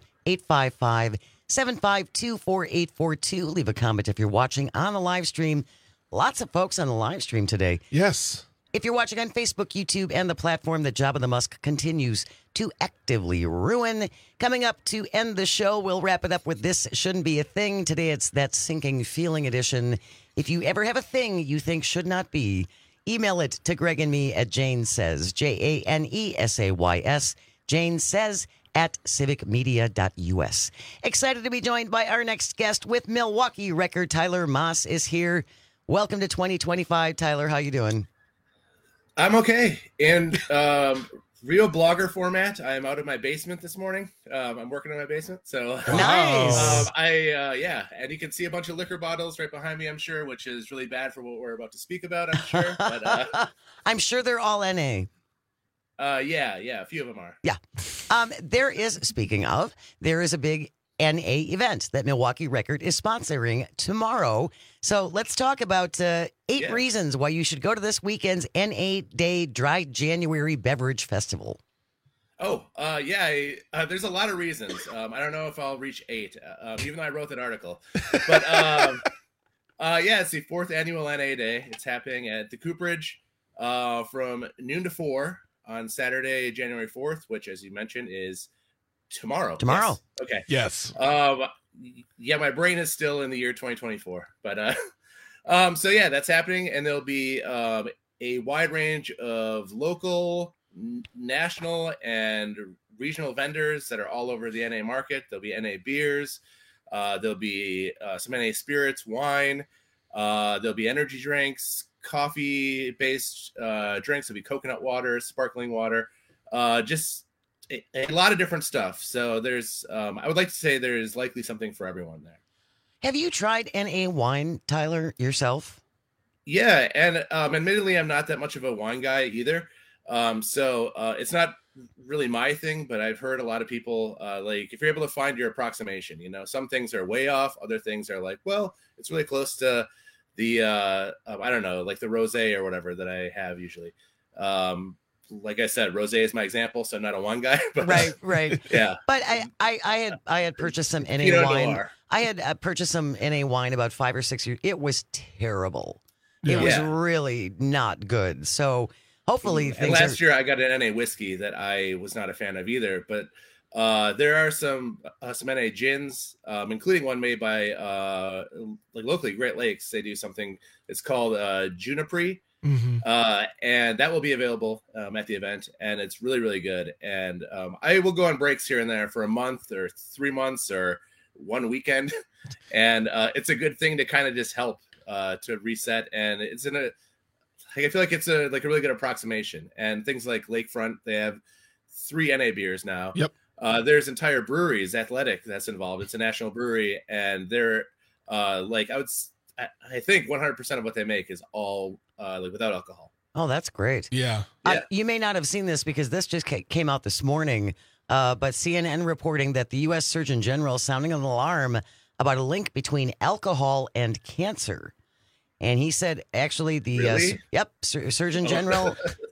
[SPEAKER 10] 855-752-4842. Leave a comment if you're watching on the live stream. Lots of folks on the live stream today.
[SPEAKER 11] Yes.
[SPEAKER 10] If you're watching on Facebook, YouTube, and the platform that Jabba the Musk continues to actively ruin. Coming up to end the show, we'll wrap it up with This Shouldn't Be a Thing. Today it's that sinking feeling edition. If you ever have a thing you think should not be, email it to Greg and me at Jane Says, JANESAYS, Jane Says at civicmedia.us. Excited to be joined by our next guest with Milwaukee record. Tyler Moss is here. Welcome to 2025, Tyler. How you doing?
[SPEAKER 27] I'm okay. And real blogger format. I'm out of my basement this morning. I'm working on my basement. So
[SPEAKER 10] nice.
[SPEAKER 27] And you can see a bunch of liquor bottles right behind me, I'm sure, which is really bad for what we're about to speak about, I'm sure. But
[SPEAKER 10] I'm sure they're all NA.
[SPEAKER 27] Yeah, a few of them are.
[SPEAKER 10] Yeah. There is a big NA event that Milwaukee Record is sponsoring tomorrow. So let's talk about 8 reasons why you should go to this weekend's NA Day Dry January Beverage Festival.
[SPEAKER 27] There's a lot of reasons. I don't know if I'll reach 8, even though I wrote that article. But it's the 4th annual NA Day. It's happening at the Cooperage from noon to 4 on Saturday, January 4th, which, as you mentioned, is tomorrow.
[SPEAKER 10] Tomorrow.
[SPEAKER 27] Yes. Okay.
[SPEAKER 11] Yes.
[SPEAKER 27] My brain is still in the year 2024, but that's happening, and there'll be a wide range of local, national, and regional vendors that are all over the NA market. There'll be NA beers, there'll be some NA spirits, wine, there'll be energy drinks, coffee-based drinks. There'll be coconut water, sparkling water, just a lot of different stuff. So there's, I would like to say there's likely something for everyone there.
[SPEAKER 10] Have you tried NA wine, Tyler, yourself?
[SPEAKER 27] Yeah, and admittedly, I'm not that much of a wine guy either. So it's not really my thing, but I've heard a lot of people like if you're able to find your approximation, some things are way off, other things are like, well, it's really close to the I don't know, like the rosé or whatever that I have usually. Like I said, rosé is my example, so I'm not a wine guy. But,
[SPEAKER 10] right.
[SPEAKER 27] Yeah.
[SPEAKER 10] But I had purchased some NA wine. I had purchased some NA wine about 5 or 6 years. It was terrible. It was really not good. So hopefully
[SPEAKER 27] and last year I got an NA whiskey that I was not a fan of either. But there are some NA gins, including one made by like locally Great Lakes. They do something. It's called Juniper. And that will be available at the event, and it's really, really good. And I will go on breaks here and there for a month or 3 months or one weekend, and it's a good thing to kind of just help to reset. And it's I feel like it's a really good approximation. And things like Lakefront, they have 3 NA beers now.
[SPEAKER 11] Yep.
[SPEAKER 27] There's entire breweries, Athletic, that's involved. It's a national brewery, and they're I think 100% of what they make is all like without alcohol.
[SPEAKER 10] Oh, that's great.
[SPEAKER 11] Yeah.
[SPEAKER 10] You may not have seen this because this just came out this morning, but CNN reporting that the U.S. Surgeon General sounding an alarm about a link between alcohol and cancer. And he said, actually, Surgeon General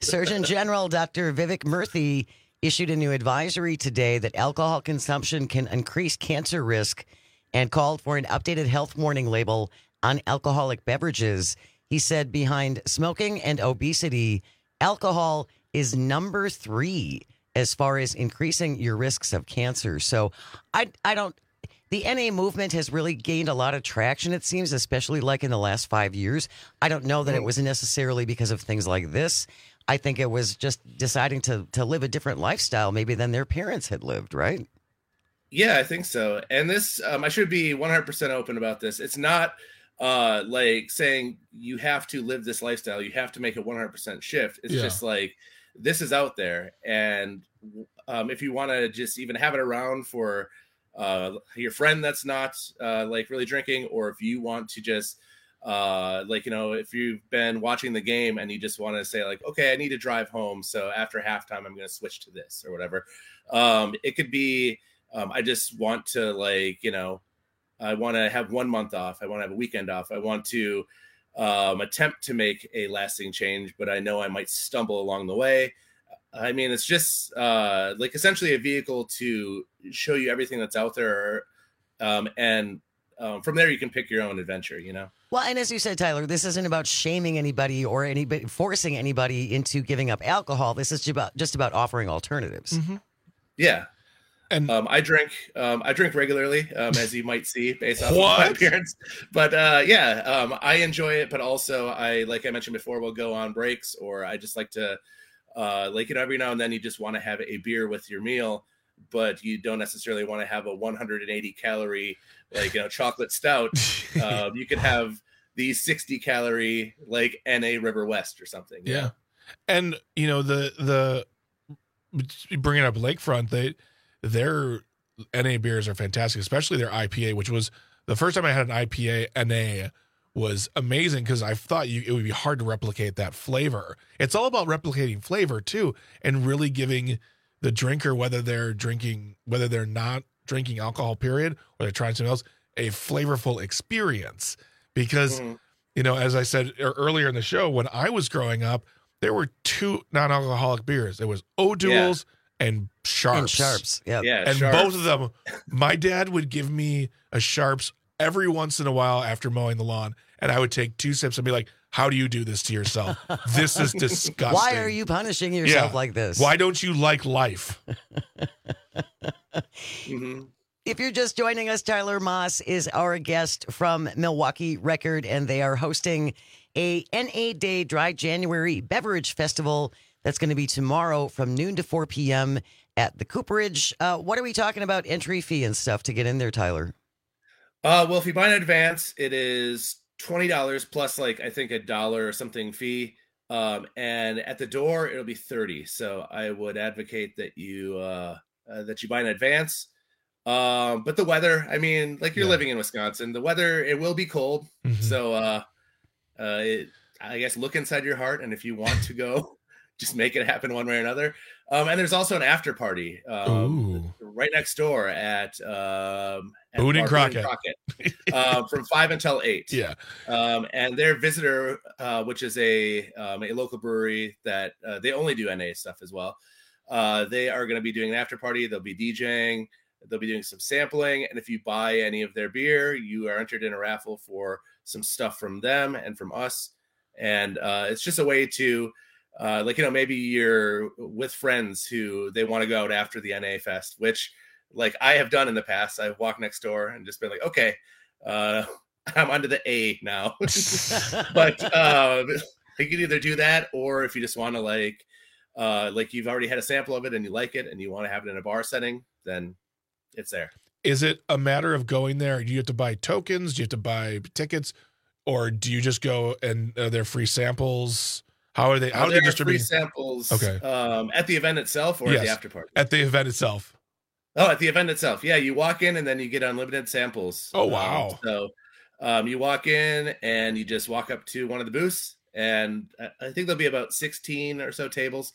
[SPEAKER 10] Dr. Vivek Murthy issued a new advisory today that alcohol consumption can increase cancer risk and called for an updated health warning label on alcoholic beverages. He said behind smoking and obesity, alcohol is number 3 as far as increasing your risks of cancer. So the NA movement has really gained a lot of traction, it seems, especially like in the last 5 years. I don't know that it was necessarily because of things like this. I think it was just deciding to live a different lifestyle maybe than their parents had lived, right?
[SPEAKER 27] Yeah, I think so. And this, I should be 100% open about this. It's not like saying you have to live this lifestyle. You have to make a 100% shift. It's just like, this is out there. And if you want to just even have it around for your friend that's not like really drinking, or if you want to just if you've been watching the game and you just want to say like, okay, I need to drive home, so after halftime I'm going to switch to this or whatever. It could be I just want to I want to have 1 month off. I want to have a weekend off. I want to attempt to make a lasting change, but I know I might stumble along the way. I mean, it's just essentially a vehicle to show you everything that's out there. And from there, you can pick your own adventure,
[SPEAKER 10] Well, and as you said, Tyler, this isn't about shaming anybody or forcing anybody into giving up alcohol. This is just about offering alternatives.
[SPEAKER 27] Mm-hmm. Yeah. And I drink regularly, as you might see based off of my appearance. But I enjoy it. But also, like I mentioned before, we'll go on breaks, or I just like to, every now and then you just want to have a beer with your meal, but you don't necessarily want to have a 180 calorie, chocolate stout. You could have the 60 calorie, NA River West or something.
[SPEAKER 11] Yeah. And, the bringing up Lakefront, their NA beers are fantastic, especially their IPA, which was the first time I had an IPA NA was amazing because I thought it would be hard to replicate that flavor. It's all about replicating flavor too, and really giving the drinker, whether they're not drinking alcohol, period, or they're trying something else, a flavorful experience. Because, as I said earlier in the show, when I was growing up, there were 2 non-alcoholic beers. There was O'Doul's and Sharps.
[SPEAKER 10] Yeah.
[SPEAKER 11] And
[SPEAKER 27] Sharps.
[SPEAKER 11] Both of them, my dad would give me a Sharps every once in a while after mowing the lawn, and I would take 2 sips and be like, how do you do this to yourself? This is disgusting.
[SPEAKER 10] Why are you punishing yourself like this?
[SPEAKER 11] Why don't you like life?
[SPEAKER 27] Mm-hmm.
[SPEAKER 10] If you're just joining us, Tyler Moss is our guest from Milwaukee Record, and they are hosting a NA Day Dry January Beverage Festival that's going to be tomorrow from noon to 4 p.m. at the Cooperage. What are we talking about entry fee and stuff to get in there, Tyler?
[SPEAKER 27] Well, if you buy in advance, it is $20 plus I think $1 or something fee. And at the door, it'll be $30. So I would advocate that you buy in advance. But the weather, I mean, you're living in Wisconsin, the weather, it will be cold.
[SPEAKER 11] Mm-hmm.
[SPEAKER 27] So I guess look inside your heart. And if you want to go, just make it happen one way or another. And there's also an after party right next door at
[SPEAKER 11] Boone and Crockett,
[SPEAKER 27] from 5 until 8.
[SPEAKER 11] Yeah.
[SPEAKER 27] And their Visitor, which is a local brewery that they only do NA stuff as well. They are going to be doing an after party. They'll be DJing. They'll be doing some sampling. And if you buy any of their beer, you are entered in a raffle for some stuff from them and from us. And it's just a way to, maybe you're with friends who they want to go out after the NA Fest, which like I have done in the past. I've walked next door and just been like, okay, I'm onto the A now. But you can either do that, or if you just want to like you've already had a sample of it and you like it and you want to have it in a bar setting, then it's there.
[SPEAKER 11] Is it a matter of going there? Do you have to buy tokens? Do you have to buy tickets? Or do you just go and are there free samples? How are they? How are they distributing
[SPEAKER 27] free samples?
[SPEAKER 11] Okay.
[SPEAKER 27] At the event itself or at the after party?
[SPEAKER 11] At the event itself.
[SPEAKER 27] Oh, at the event itself. Yeah, you walk in and then you get unlimited samples.
[SPEAKER 11] Oh, wow.
[SPEAKER 27] So you walk in and you just walk up to one of the booths, and I think there'll be about 16 or so tables.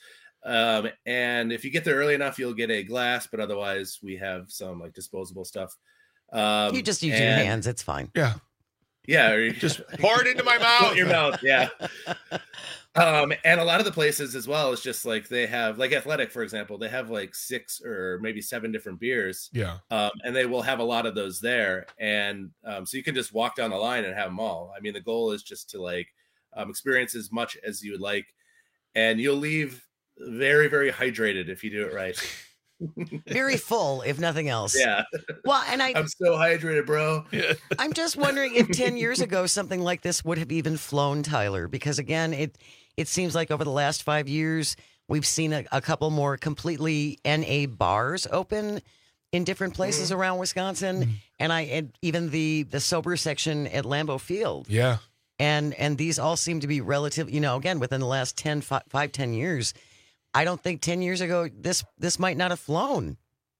[SPEAKER 27] And if you get there early enough, you'll get a glass, but otherwise we have some like disposable stuff.
[SPEAKER 10] You just use your hands. It's fine.
[SPEAKER 11] Yeah.
[SPEAKER 27] Yeah. Or
[SPEAKER 11] just pour it into my mouth.
[SPEAKER 27] Your mouth. Yeah. And a lot of the places as well is just like they have like Athletic, for example, they have like 6 or maybe 7 different beers.
[SPEAKER 11] Yeah.
[SPEAKER 27] And they will have a lot of those there. And so you can just walk down the line and have them all. I mean, the goal is just to like experience as much as you would like, and you'll leave very, very hydrated if you do it right.
[SPEAKER 10] Very full, if nothing else.
[SPEAKER 27] Yeah.
[SPEAKER 10] Well, and
[SPEAKER 27] I'm so hydrated, bro.
[SPEAKER 10] I'm just wondering if 10 years ago something like this would have even flown, Tyler, because again, it seems like over the last 5 years we've seen a couple more completely NA bars open in different places around Wisconsin, and even the sober section at Lambeau Field.
[SPEAKER 11] Yeah.
[SPEAKER 10] And these all seem to be relative, again, within the last 10 years. I don't think 10 years ago this might not have flown.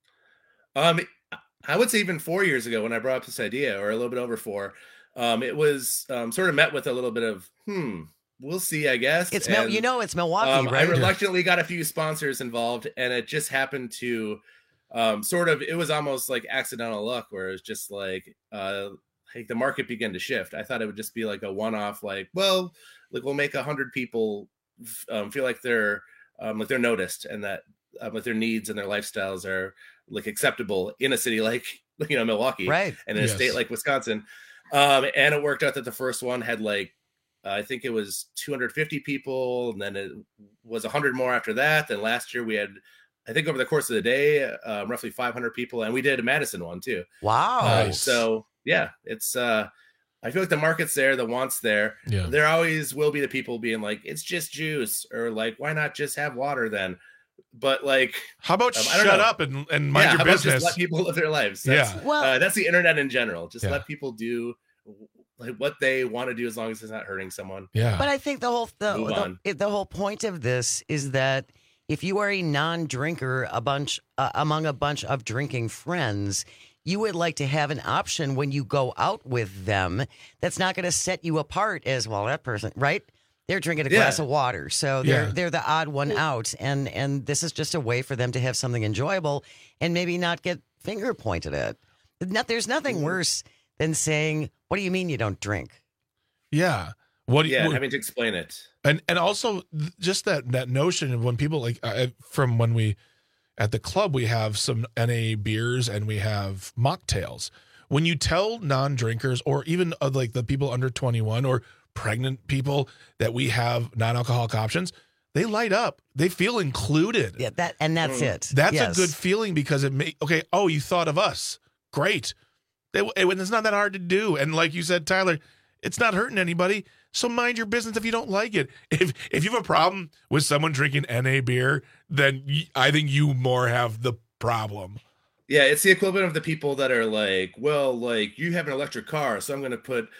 [SPEAKER 27] I would say even 4 years ago when I brought up this idea, or a little bit over 4, it was sort of met with a little bit of, we'll see, I guess.
[SPEAKER 10] It's it's Milwaukee, right?
[SPEAKER 27] I reluctantly got a few sponsors involved, and it just happened to it was almost like accidental luck, where it was just like the market began to shift. I thought it would just be like a one-off, we'll make 100 people feel like they're noticed, and that like their needs and their lifestyles are like acceptable in a city like Milwaukee,
[SPEAKER 10] right?
[SPEAKER 27] And in a state like Wisconsin. And it worked out that the first one had I think it was 250 people, and then it was 100 more after that. Then last year we had, I think over the course of the day, roughly 500 people, and we did a Madison one too.
[SPEAKER 10] Wow!
[SPEAKER 27] Nice. So yeah, it's I feel like the market's there, the want's there.
[SPEAKER 11] Yeah.
[SPEAKER 27] There always will be the people being like, it's just juice, or like, why not just have water then? But
[SPEAKER 11] how about shut up and mind your business?
[SPEAKER 27] Just let people live their lives. That's the internet in general. Just let people do what they want to do as long as it's not hurting someone.
[SPEAKER 11] Yeah.
[SPEAKER 10] But I think the whole point of this is that if you are a non-drinker, among a bunch of drinking friends, you would like to have an option when you go out with them that's not going to set you apart as, well, that person, right? They're drinking a glass of water, so they're the odd one out, and this is just a way for them to have something enjoyable and maybe not get finger pointed at. There's nothing worse than saying, "What do you mean you don't drink?"
[SPEAKER 11] Yeah.
[SPEAKER 27] Having to explain it,
[SPEAKER 11] and also just that notion of when people from when we. At the club, we have some NA beers and we have mocktails. When you tell non-drinkers, or even the people under 21 or pregnant people, that we have non-alcoholic options, they light up. They feel included.
[SPEAKER 10] Yeah, that's it.
[SPEAKER 11] That's a good feeling, because you thought of us. Great. It's not that hard to do. And like you said, Tyler, it's not hurting anybody. So mind your business if you don't like it. If you have a problem with someone drinking NA beer, then I think you more have the problem.
[SPEAKER 27] Yeah, it's the equivalent of the people that are like, well, you have an electric car, so I'm going to put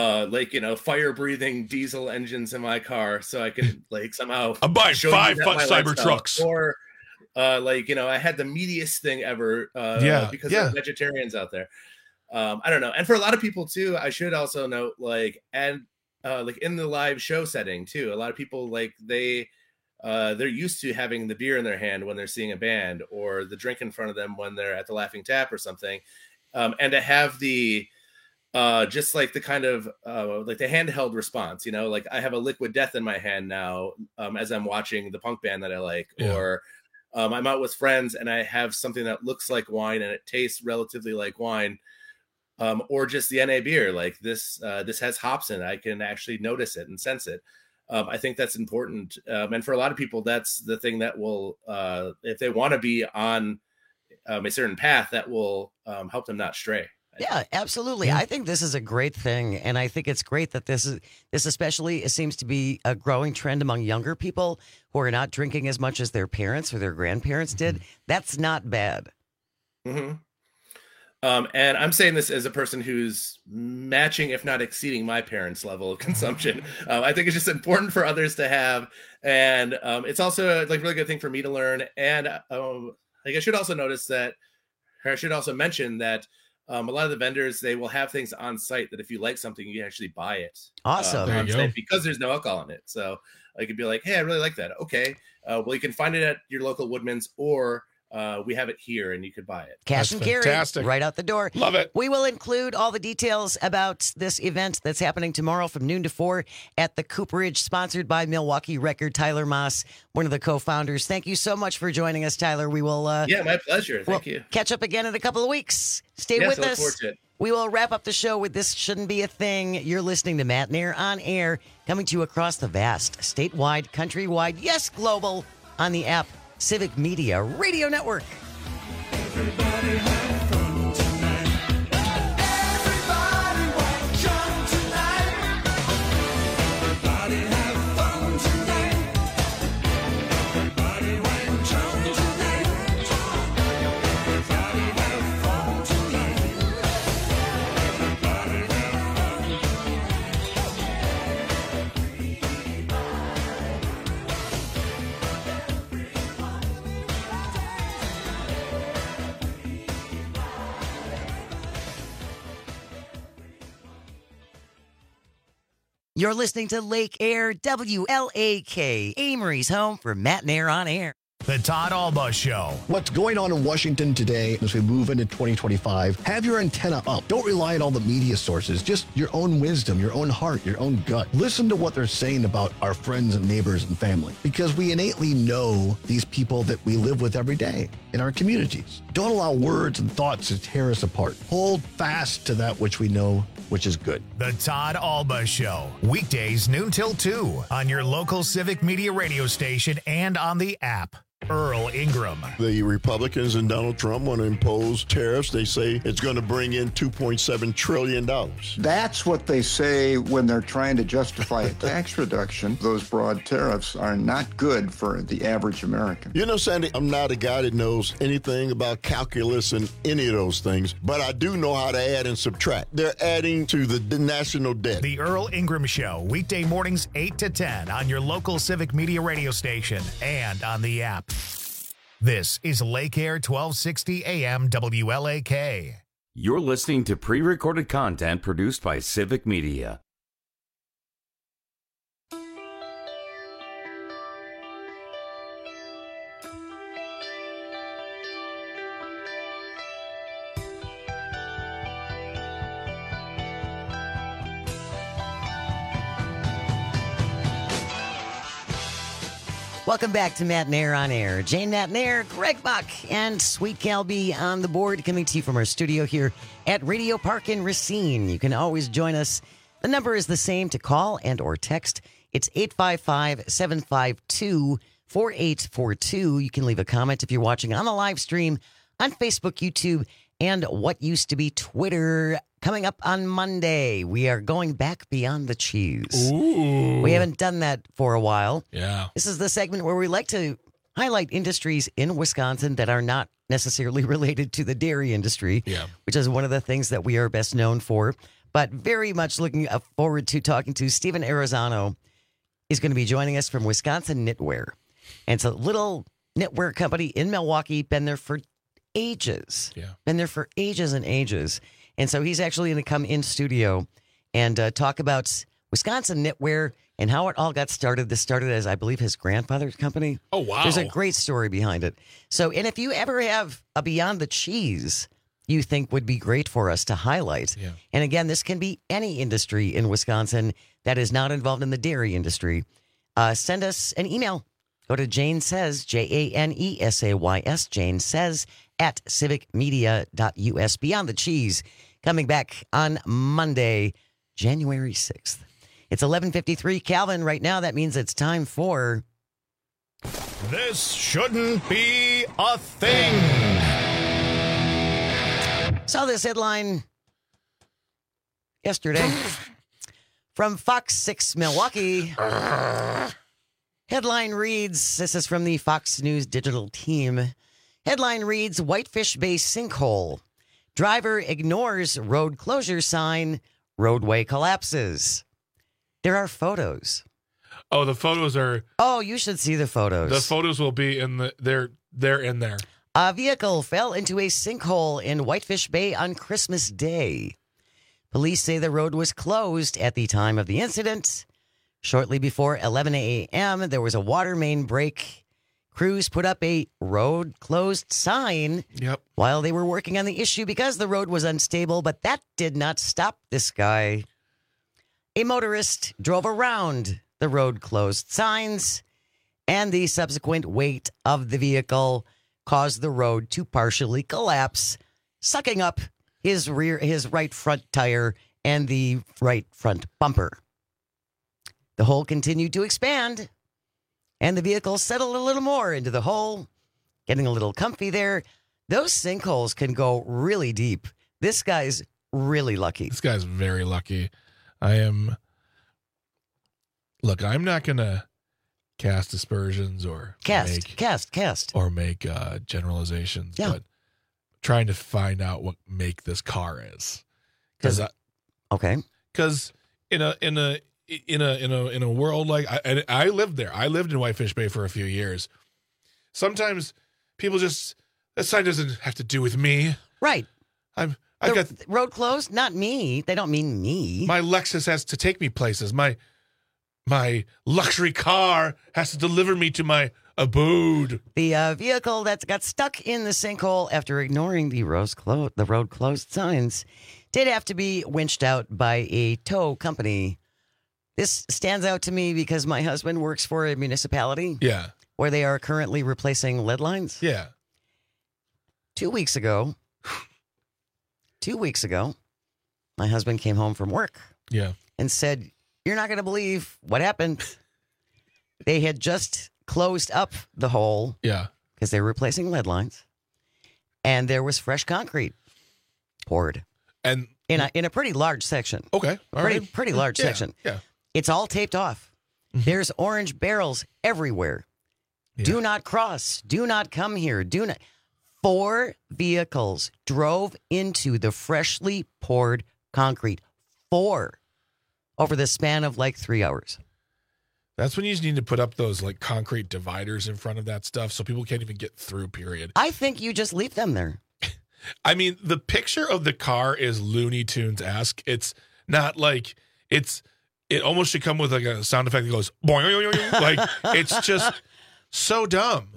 [SPEAKER 27] fire-breathing diesel engines in my car so I can somehow
[SPEAKER 11] I'm buying 5 Cybertrucks.
[SPEAKER 27] Or I had the meatiest thing ever because there are vegetarians out there. I don't know. And for a lot of people too, I should also note in the live show setting too, a lot of people they they're used to having the beer in their hand when they're seeing a band, or the drink in front of them when they're at the Laughing Tap or something. And to have the just like the kind of like the handheld response, you know, like I have a Liquid Death in my hand now as I'm watching the punk band that I like, or I'm out with friends and I have something that looks like wine and it tastes relatively like wine, or just the NA beer, like this has hops in it. I can actually notice it and sense it. I think that's important. And for a lot of people, that's the thing that will, if they want to be on a certain path, that will help them not stray.
[SPEAKER 10] Yeah, absolutely. I think this is a great thing, and I think it's great that this especially it seems to be a growing trend among younger people who are not drinking as much as their parents or their grandparents did. That's not bad.
[SPEAKER 27] Mm-hmm. And I'm saying this as a person who's matching, if not exceeding, my parents' level of consumption. I think it's just important for others to have, and it's also like really good thing for me to learn. And like I should also mention that. A lot of the vendors, they will have things on site that if you like something, you can actually buy it.
[SPEAKER 10] Awesome.
[SPEAKER 27] On site because there's no alcohol in it. So I could be like, hey, I really like that. Okay. Well, you can find it at your local Woodman's, or we have it here and you could buy it.
[SPEAKER 10] Cash and carry right out the door.
[SPEAKER 11] Love it.
[SPEAKER 10] We will include all the details about this event that's happening tomorrow from noon to 4 at the Cooperage, sponsored by Milwaukee Record. Tyler Moss, one of the co-founders. Thank you so much for joining us, Tyler. We will
[SPEAKER 27] yeah, my pleasure. Thank you.
[SPEAKER 10] Catch up again in a couple of weeks. Stay with
[SPEAKER 27] look
[SPEAKER 10] us.
[SPEAKER 27] forward to it.
[SPEAKER 10] We will wrap up the show with This Shouldn't Be a Thing. You're listening to Matt Nair on air, coming to you across the vast, statewide, countrywide, yes, global, on the app Civic Media Radio Network.
[SPEAKER 9] Everybody have fun tonight. Everybody want John tonight. Everybody have fun tonight. Everybody want John tonight. Everybody have fun tonight. Everybody
[SPEAKER 10] You're listening to Lake Air, WLAK, Amory's home for Matt Nair on air.
[SPEAKER 3] The Todd Alba Show.
[SPEAKER 13] What's going on in Washington today as we move into 2025? Have your antenna up. Don't rely on all the media sources. Just your own wisdom, your own heart, your own gut. Listen to what they're saying about our friends and neighbors and family, because we innately know these people that we live with every day in our communities. Don't allow words and thoughts to tear us apart. Hold fast to that which we know, which is good.
[SPEAKER 3] The Todd Alba Show. Weekdays noon till 2 on your local Civic Media radio station and on the app. Earl Ingram.
[SPEAKER 15] The Republicans and Donald Trump want to impose tariffs. They say it's going to bring in $2.7 trillion.
[SPEAKER 17] That's what they say when they're trying to justify a tax reduction. Those broad tariffs are not good for the average American.
[SPEAKER 15] You know, Sandy, I'm not a guy that knows anything about calculus and any of those things, but I do know how to add and subtract. They're adding to the national debt.
[SPEAKER 3] The Earl Ingram Show, weekday mornings 8 to 10 on your local Civic Media radio station and on the app. This is Lake Air 1260 AM WLAK.
[SPEAKER 19] You're listening to pre-recorded content produced by Civic Media.
[SPEAKER 10] Welcome back to Matt Nair on air. Jane Matt Nair, Greg Buck, and Sweet Cal B on the board, coming to you from our studio here at Radio Park in Racine. You can always join us. The number is the same to call and or text. It's 855-752-4842. You can leave a comment if you're watching on the live stream on Facebook, YouTube, and what used to be Twitter. Coming up on Monday, we are going back beyond the cheese.
[SPEAKER 11] Ooh.
[SPEAKER 10] We haven't done that for a while.
[SPEAKER 11] Yeah.
[SPEAKER 10] This is the segment where we like to highlight industries in Wisconsin that are not necessarily related to the dairy industry, which is one of the things that we are best known for. But very much looking forward to talking to Stephen Arizano. He's going to be joining us from Wisconsin Knitwear. And it's a little knitwear company in Milwaukee, been there for ages.
[SPEAKER 11] Yeah.
[SPEAKER 10] Been there for ages and ages. And so he's actually going to come in studio and talk about Wisconsin knitwear, and how it all got started. This started as, I believe, his grandfather's company.
[SPEAKER 11] Oh, wow.
[SPEAKER 10] There's a great story behind it. So, and if you ever have a Beyond the Cheese you think would be great for us to highlight, and again, this can be any industry in Wisconsin that is not involved in the dairy industry, send us an email. Go to Jane Says, JaneSays, Jane Says, at civicmedia.us. Beyond the Cheese, coming back on Monday, January 6th. It's 11:53. Calvin, right now, that means it's time for...
[SPEAKER 3] This shouldn't be a thing.
[SPEAKER 10] Saw this headline yesterday from Fox 6 Milwaukee. Headline reads, this is from the Fox News digital team. Headline reads, Whitefish Bay sinkhole. Driver ignores road closure sign. Roadway collapses. There are photos.
[SPEAKER 11] Oh, the photos are...
[SPEAKER 10] Oh, you should see the photos.
[SPEAKER 11] The photos will be in the... They're in there.
[SPEAKER 10] A vehicle fell into a sinkhole in Whitefish Bay on Christmas Day. Police say the road was closed at the time of the incident. Shortly before 11 a.m., there was a water main break. Crews put up a road closed sign while they were working on the issue because the road was unstable, but that did not stop this guy. A motorist drove around the road closed signs, and the subsequent weight of the vehicle caused the road to partially collapse, sucking up his right front tire and the right front bumper. The hole continued to expand, and the vehicle settled a little more into the hole, getting a little comfy there. Those sinkholes can go really deep. This guy's really lucky.
[SPEAKER 11] This guy's very lucky. Look, I'm not going to cast aspersions or make generalizations, but trying to find out what make this car is. Because in a world like I lived there. I lived in Whitefish Bay for a few years. Sometimes people just, that sign doesn't have to do with me.
[SPEAKER 10] Right.
[SPEAKER 11] I got
[SPEAKER 10] road closed. Not me. They don't mean me.
[SPEAKER 11] My Lexus has to take me places. My luxury car has to deliver me to my abode.
[SPEAKER 10] The vehicle that got stuck in the sinkhole after ignoring the road closed signs did have to be winched out by a tow company. This stands out to me because my husband works for a municipality.
[SPEAKER 11] Yeah.
[SPEAKER 10] Where they are currently replacing lead lines.
[SPEAKER 11] Yeah.
[SPEAKER 10] 2 weeks ago, my husband came home from work.
[SPEAKER 11] Yeah.
[SPEAKER 10] And said, "You're not going to believe what happened." They had just closed up the hole.
[SPEAKER 11] Yeah.
[SPEAKER 10] Because they were replacing lead lines. And there was fresh concrete poured.
[SPEAKER 11] And
[SPEAKER 10] in a pretty large section.
[SPEAKER 11] Okay.
[SPEAKER 10] Pretty large section.
[SPEAKER 11] Yeah.
[SPEAKER 10] It's all taped off. There's orange barrels everywhere. Yeah. Do not cross. Do not come here. Do not. 4 vehicles drove into the freshly poured concrete. 4 over the span of like 3 hours.
[SPEAKER 11] That's when you just need to put up those like concrete dividers in front of that stuff so people can't even get through, period.
[SPEAKER 10] I think you just leave them there.
[SPEAKER 11] I mean, the picture of the car is Looney Tunes-esque. It's not like it almost should come with like a sound effect that goes boing, like it's just so dumb.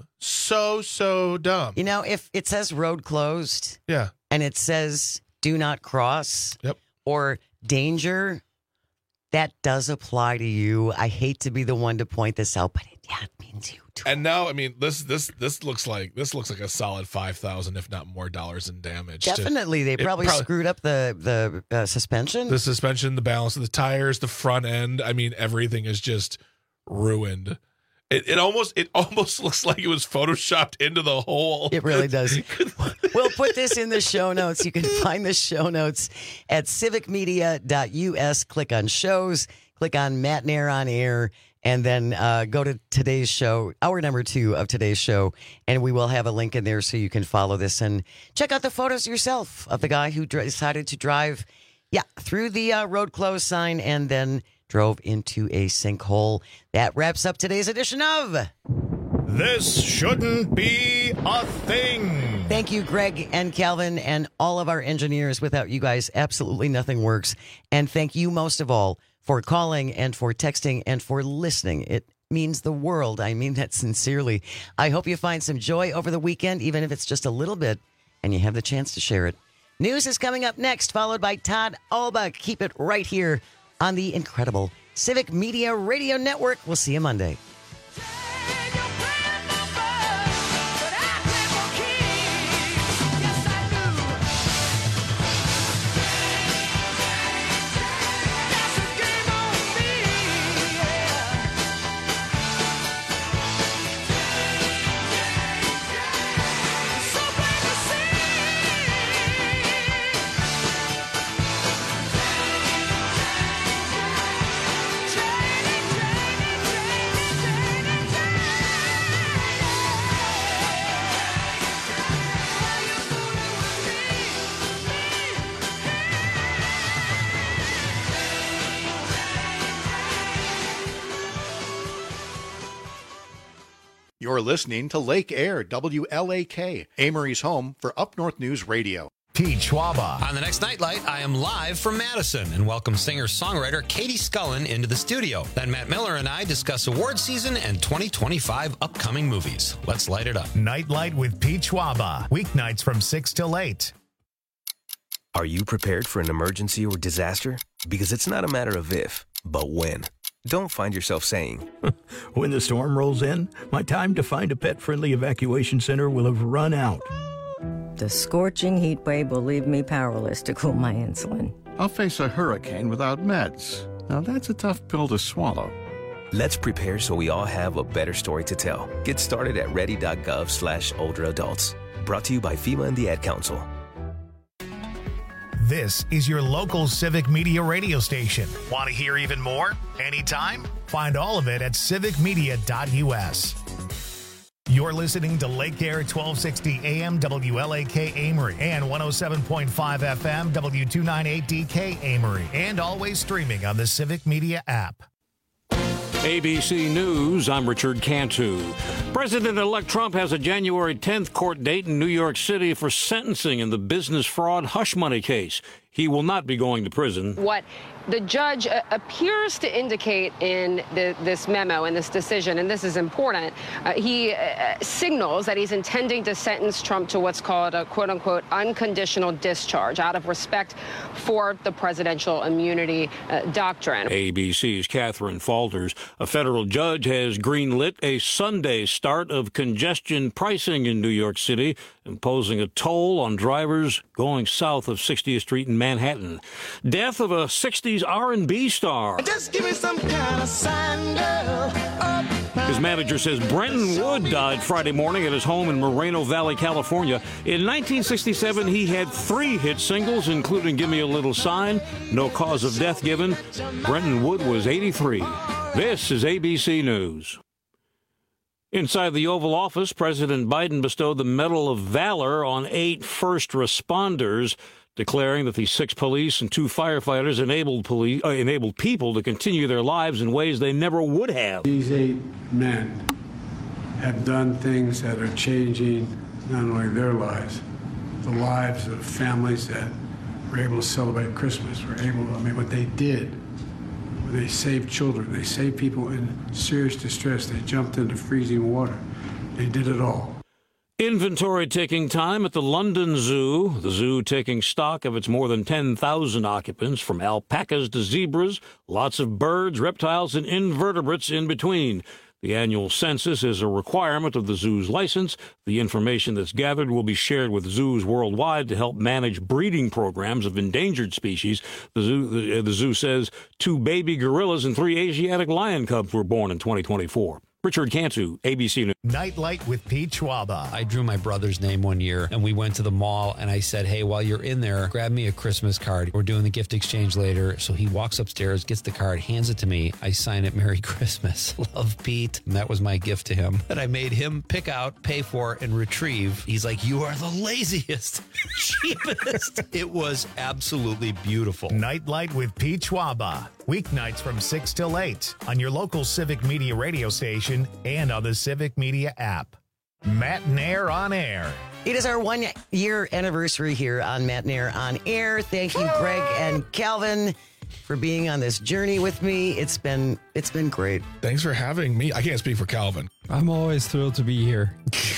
[SPEAKER 11] So dumb.
[SPEAKER 10] You know, if it says road closed,
[SPEAKER 11] yeah,
[SPEAKER 10] and it says do not cross,
[SPEAKER 11] yep,
[SPEAKER 10] or danger, that does apply to you. I hate to be the one to point this out, but it means you too.
[SPEAKER 11] And now, I mean, this looks like a solid $5,000, if not more, dollars in damage.
[SPEAKER 10] Definitely, they probably screwed up the suspension.
[SPEAKER 11] The suspension, the balance of the tires, the front end. I mean, everything is just ruined. It almost looks like it was photoshopped into the hole.
[SPEAKER 10] It really does. We'll put this in the show notes. You can find the show notes at civicmedia.us. Click on shows, click on Matt Nair on Air, and then go to today's show, hour number 2 of today's show, and we will have a link in there so you can follow this and check out the photos yourself of the guy who decided to drive through the road closed sign and then drove into a sinkhole. That wraps up today's edition of
[SPEAKER 3] This Shouldn't Be a Thing.
[SPEAKER 10] Thank you, Greg and Calvin, and all of our engineers. Without you guys, absolutely nothing works. And thank you most of all for calling and for texting and for listening. It means the world. I mean that sincerely. I hope you find some joy over the weekend, even if it's just a little bit, and you have the chance to share it. News is coming up next, followed by Todd Alba. Keep it right here on the incredible Civic Media Radio Network. We'll see you Monday.
[SPEAKER 1] You're listening to Lake Air, WLAK, Amory's home for Up North News Radio.
[SPEAKER 3] Pete Schwaba.
[SPEAKER 2] On the next Nightlight, I am live from Madison and welcome singer-songwriter Katie Scullen into the studio. Then Matt Miller and I discuss award season and 2025 upcoming movies. Let's light it up.
[SPEAKER 3] Nightlight with Pete Schwaba. Weeknights from 6 till 8.
[SPEAKER 12] Are you prepared for an emergency or disaster? Because it's not a matter of if, but when. Don't find yourself saying,
[SPEAKER 18] when the storm rolls in, my time to find a pet-friendly evacuation center will have run out.
[SPEAKER 20] The scorching heat wave will leave me powerless to cool my insulin.
[SPEAKER 21] I'll face a hurricane without meds. Now that's a tough pill to swallow.
[SPEAKER 12] Let's prepare so we all have a better story to tell. Get started at ready.gov/older adults. Brought to you by FEMA and the Ad Council.
[SPEAKER 3] This is your local Civic Media radio station. Want to hear even more? Anytime? Find all of it at civicmedia.us. You're listening to Lake Air 1260 AM WLAK Amory and 107.5 FM W298DK Amory, and always streaming on the Civic Media app.
[SPEAKER 24] ABC News, I'm Richard Cantu. President-elect Trump has a January 10th court date in New York City for sentencing in the business fraud hush money case. He will not be going to prison.
[SPEAKER 28] What the judge appears to indicate in this memo, in this decision, and this is important, he signals that he's intending to sentence Trump to what's called a quote-unquote unconditional discharge out of respect for the presidential immunity doctrine.
[SPEAKER 24] ABC's Catherine Falters. A federal judge has greenlit a Sunday start of congestion pricing in New York City, imposing a toll on drivers going south of 60th Street in Manhattan. Death of a 60s R&B star.
[SPEAKER 9] Just give me some kind of sign, girl.
[SPEAKER 24] His manager says Brenton Wood died Friday morning at his home in Moreno Valley, California. In 1967, he had 3 hit singles, including Give Me a Little Sign, No Cause of Death Given. Brenton Wood was 83. This is ABC News. Inside the Oval Office, President Biden bestowed the Medal of Valor on 8 first responders, declaring that the 6 police and 2 firefighters enabled people to continue their lives in ways they never would have.
[SPEAKER 29] These 8 men have done things that are changing not only their lives, the lives of families that were able to celebrate Christmas, what they did. They saved children. They saved people in serious distress. They jumped into freezing water. They did it all.
[SPEAKER 24] Inventory taking time at the London Zoo. The zoo taking stock of its more than 10,000 occupants, from alpacas to zebras, lots of birds, reptiles, and invertebrates in between. The annual census is a requirement of the zoo's license. The information that's gathered will be shared with zoos worldwide to help manage breeding programs of endangered species. The zoo says 2 baby gorillas and 3 Asiatic lion cubs were born in 2024. Richard Cantu, ABC News.
[SPEAKER 3] Nightlight with Pete Schwaba.
[SPEAKER 22] I drew my brother's name one year, and we went to the mall, and I said, hey, while you're in there, grab me a Christmas card. We're doing the gift exchange later. So he walks upstairs, gets the card, hands it to me. I sign it, Merry Christmas. Love, Pete. And that was my gift to him. And I made him pick out, pay for, and retrieve. He's like, you are the laziest, cheapest. It was absolutely beautiful.
[SPEAKER 3] Nightlight with Pete Schwaba. Weeknights from 6 till 8 on your local Civic Media radio station and on the Civic Media app. Matt Nair on Air.
[SPEAKER 10] It is our 1-year anniversary here on Matt Nair on Air. Thank you, Greg and Calvin. for being on this journey with me. It's been great.
[SPEAKER 11] Thanks for having me. I can't speak for Calvin.
[SPEAKER 4] I'm always thrilled to be here.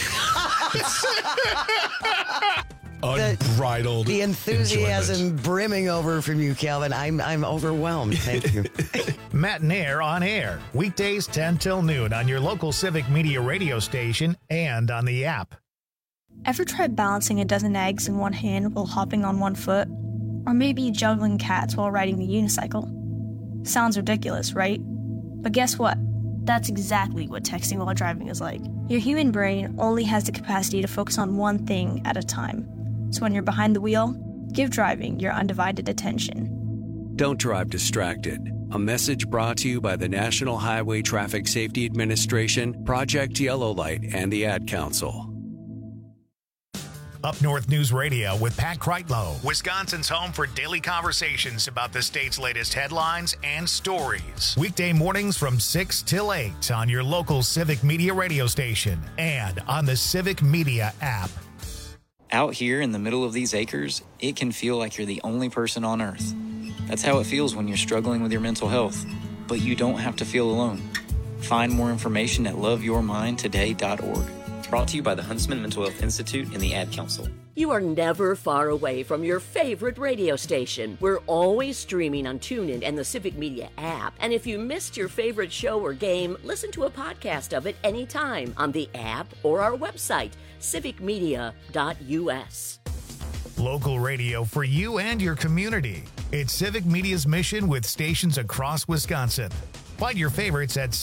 [SPEAKER 11] Unbridled.
[SPEAKER 10] The enthusiasm
[SPEAKER 11] enjoyment.
[SPEAKER 10] brimming over from you, Calvin. I'm overwhelmed. Thank you.
[SPEAKER 3] Matt and Air on air. Weekdays 10 till noon on your local Civic Media radio station and on the app.
[SPEAKER 5] Ever tried balancing a dozen eggs in one hand while hopping on one foot? Or maybe juggling cats while riding the unicycle? Sounds ridiculous, right? But guess what? That's exactly what texting while driving is like. Your human brain only has the capacity to focus on one thing at a time. So when you're behind the wheel, give driving your undivided attention.
[SPEAKER 6] Don't drive distracted. A message brought to you by the National Highway Traffic Safety Administration, Project Yellow Light, and the Ad Council.
[SPEAKER 3] Up North News Radio with Pat Kreitlow, Wisconsin's home for daily conversations about the state's latest headlines and stories. Weekday mornings from 6 till 8 on your local Civic Media radio station and on the Civic Media app.
[SPEAKER 7] Out here in the middle of these acres, it can feel like you're the only person on Earth. That's how it feels when you're struggling with your mental health. But you don't have to feel alone. Find more information at loveyourmindtoday.org. Brought to you by the Huntsman Mental Health Institute and the Ad Council.
[SPEAKER 26] You are never far away from your favorite radio station. We're always streaming on TuneIn and the Civic Media app. And if you missed your favorite show or game, listen to a podcast of it anytime on the app or our website, civicmedia.us.
[SPEAKER 3] Local radio for you and your community. It's Civic Media's mission with stations across Wisconsin. Find your favorites at